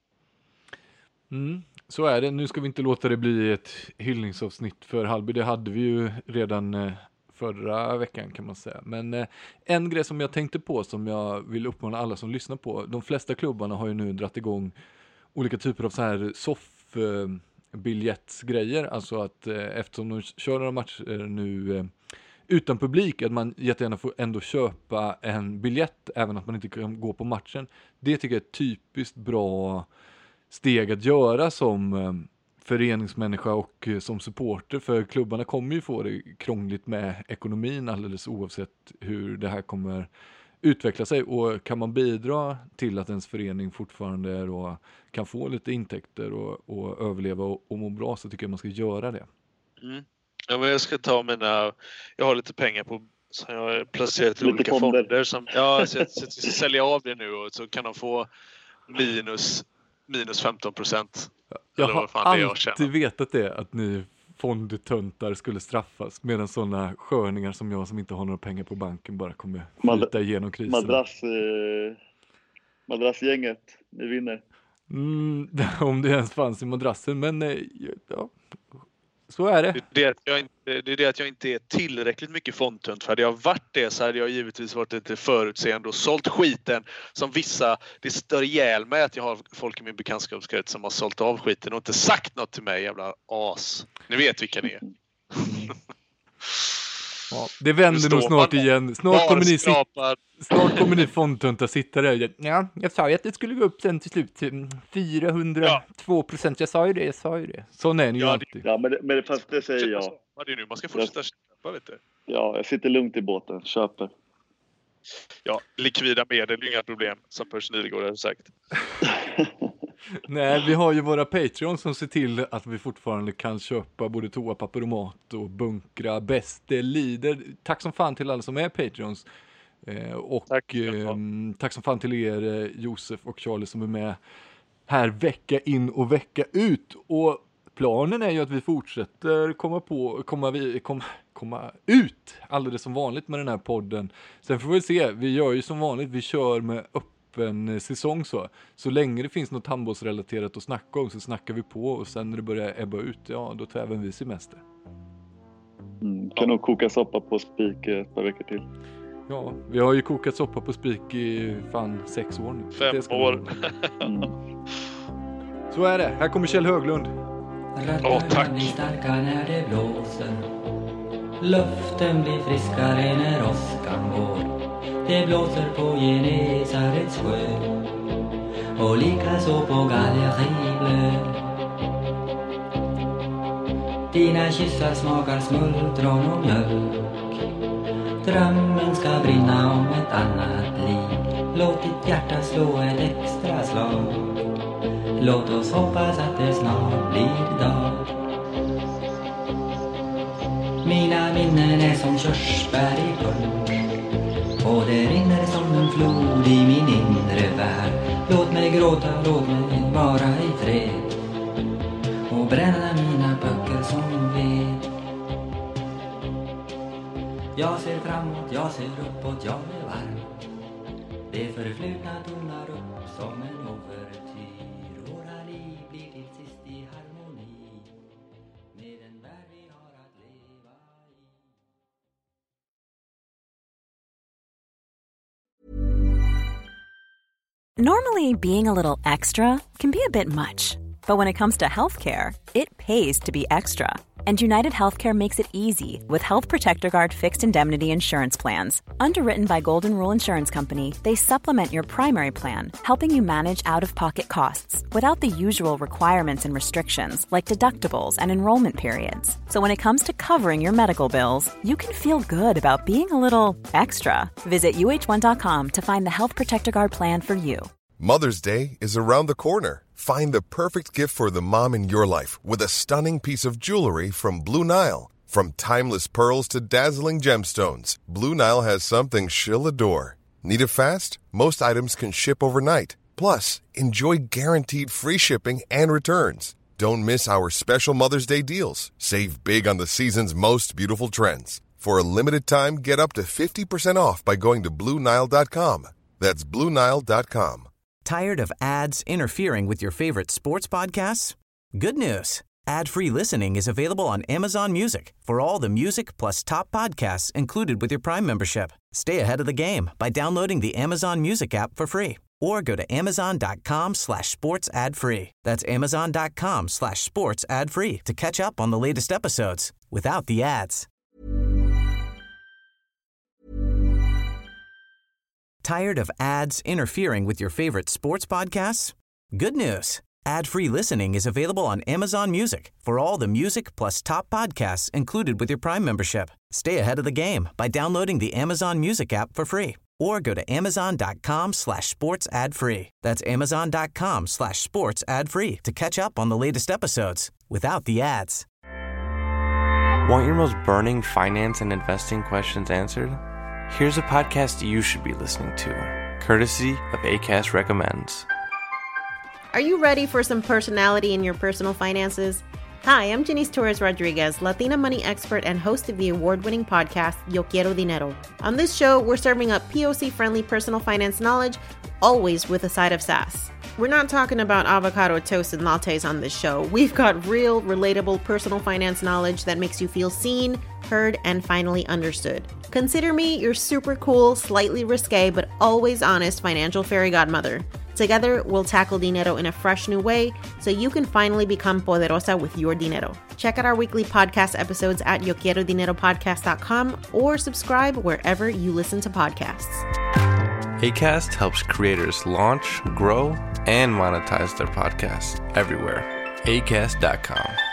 Mm, så är det. Nu ska vi inte låta det bli ett hyllningsavsnitt för Hallby. Det hade vi ju redan förra veckan, kan man säga. Men en grej som jag tänkte på, som jag vill uppmana alla som lyssnar på. De flesta klubbarna har ju nu dratt igång olika typer av så här soffbiljettsgrejer. Alltså att eftersom de kör några matcher nu utan publik, att man jättegärna får ändå köpa en biljett även att man inte kan gå på matchen. Det tycker jag är ett typiskt bra steg att göra som föreningsmänniska och som supporter, för klubbarna kommer ju få det krångligt med ekonomin alldeles oavsett hur det här kommer utveckla sig, och kan man bidra till att ens förening fortfarande är och kan få lite intäkter och, och överleva och, och må bra, så tycker jag man ska göra det. Mm. Ja, men jag ska ta mina, jag har lite pengar på som jag har placerat i olika fonder, fonder som, ja, så jag, så jag ska sälja av det nu, och så kan de få minus minus femton procent. Jag har alltid vetat det, att ni fondtöntar skulle straffas, medan sådana skörningar som jag som inte har några pengar på banken bara kommer flyta igenom krisen. Madrass, eh, madrassgänget, ni vinner. Mm, om det ens fanns i madrassen, men eh, ja, så är det. Det är det, jag inte, det är det att jag inte är tillräckligt mycket fondtönt. För hade jag varit det, så hade jag givetvis varit lite förutseende och sålt skiten som vissa. Det stör ihjäl mig att jag har folk i min bekantskapskrets som har sålt av skiten och inte sagt något till mig, jävla as. Ni vet vilka ni är. Ja, det vänder nog snart igen. Snart kommer, ni sit- snart kommer ni fondtunta sitta där. Ja, jag sa ju att det skulle gå upp sen till slut. fyrahundratvå procent. Jag sa ju det, jag sa ju det. Sån är ni ju ja, alltid. Ja, men det, men det, fast det säger jag. Ja, det är nu man ska fortsätta köpa, vet du. Ja, jag sitter lugnt i båten. Köper. Ja, likvida medel är inga problem, som Percy Nilegård har sagt. Nej, vi har ju våra Patreon som ser till att vi fortfarande kan köpa både toapapper och mat och bunkra bäst det lider. Tack som fan till alla som är Patreons. Eh, och tack, eh, tack som fan till er, eh, Josef och Charlie, som är med här vecka in och vecka ut. Och planen är ju att vi fortsätter komma på, komma, vi, komma, komma ut alldeles som vanligt med den här podden. Sen får vi se, vi gör ju som vanligt, vi kör med upp en säsong så. Så länge det finns något handbollsrelaterat att snacka om så snackar vi på, och sen när det börjar ebba ut, ja då tar även vi semester. Mm, kan nog koka soppa på spik ett par veckor till. Ja, vi har ju kokat soppa på spik i fan sex år nu. Fem år. Mm. Så är det. Här kommer Kjell Höglund. Åh, tack. Blir starka när det blåser. Luften blir friskare när åskan går. Det blåser på Genesarets sjö och likaså på Gallerieblö. Dina kyssar smakar smultron och mjölk. Drömmen ska brinna om ett annat liv. Låt ditt hjärta slå ett extra slag. Låt oss hoppas att det snart blir dag. Mina minnen är som körsbär i punch, och det rinner som en flod i min inre värld. Låt mig gråta, låt mig vara i fred och bränna mina böcker som ved. Jag ser framåt, jag ser uppåt, jag är varm. Det förflutna tonar upp som en overtyr. Våra liv blir till sist i harmoni med den värld vi har att leva i. Normally, being a little extra can be a bit much, but when it comes to healthcare, it pays to be extra. And United Healthcare makes it easy with Health Protector Guard fixed indemnity insurance plans. Underwritten by Golden Rule Insurance Company, they supplement your primary plan, helping you manage out-of-pocket costs without the usual requirements and restrictions like deductibles and enrollment periods. So when it comes to covering your medical bills, you can feel good about being a little extra. Visit U H one dot com to find the Health Protector Guard plan for you. Mother's Day is around the corner. Find the perfect gift for the mom in your life with a stunning piece of jewelry from Blue Nile. From timeless pearls to dazzling gemstones, Blue Nile has something she'll adore. Need it fast? Most items can ship overnight. Plus, enjoy guaranteed free shipping and returns. Don't miss our special Mother's Day deals. Save big on the season's most beautiful trends. For a limited time, get up to fifty percent off by going to Blue Nile dot com. That's Blue Nile dot com. Tired of ads interfering with your favorite sports podcasts? Good news. Ad-free listening is available on Amazon Music for all the music plus top podcasts included with your Prime membership. Stay ahead of the game by downloading the Amazon Music app for free or go to amazon.com slash sports ad free. That's amazon.com slash sports ad free to catch up on the latest episodes without the ads. Tired of ads interfering with your favorite sports podcasts? Good news. Ad-free listening is available on Amazon Music for all the music plus top podcasts included with your Prime membership. Stay ahead of the game by downloading the Amazon Music app for free or go to amazon.com slash sports ad free. That's amazon.com slash sports ad free to catch up on the latest episodes without the ads. Want your most burning finance and investing questions answered? Here's a podcast you should be listening to, courtesy of Acast Recommends. Are you ready for some personality in your personal finances? Hi, I'm Janice Torres Rodriguez, Latina money expert and host of the award-winning podcast, Yo Quiero Dinero. On this show, we're serving up P O C-friendly personal finance knowledge, always with a side of sass. We're not talking about avocado toast and lattes on this show. We've got real, relatable personal finance knowledge that makes you feel seen, heard, and finally understood. Consider me your super cool, slightly risque, but always honest financial fairy godmother. Together, we'll tackle dinero in a fresh new way so you can finally become poderosa with your dinero. Check out our weekly podcast episodes at yo quiero dinero podcast dot com or subscribe wherever you listen to podcasts. Acast helps creators launch, grow, and monetize their podcasts everywhere. acast dot com.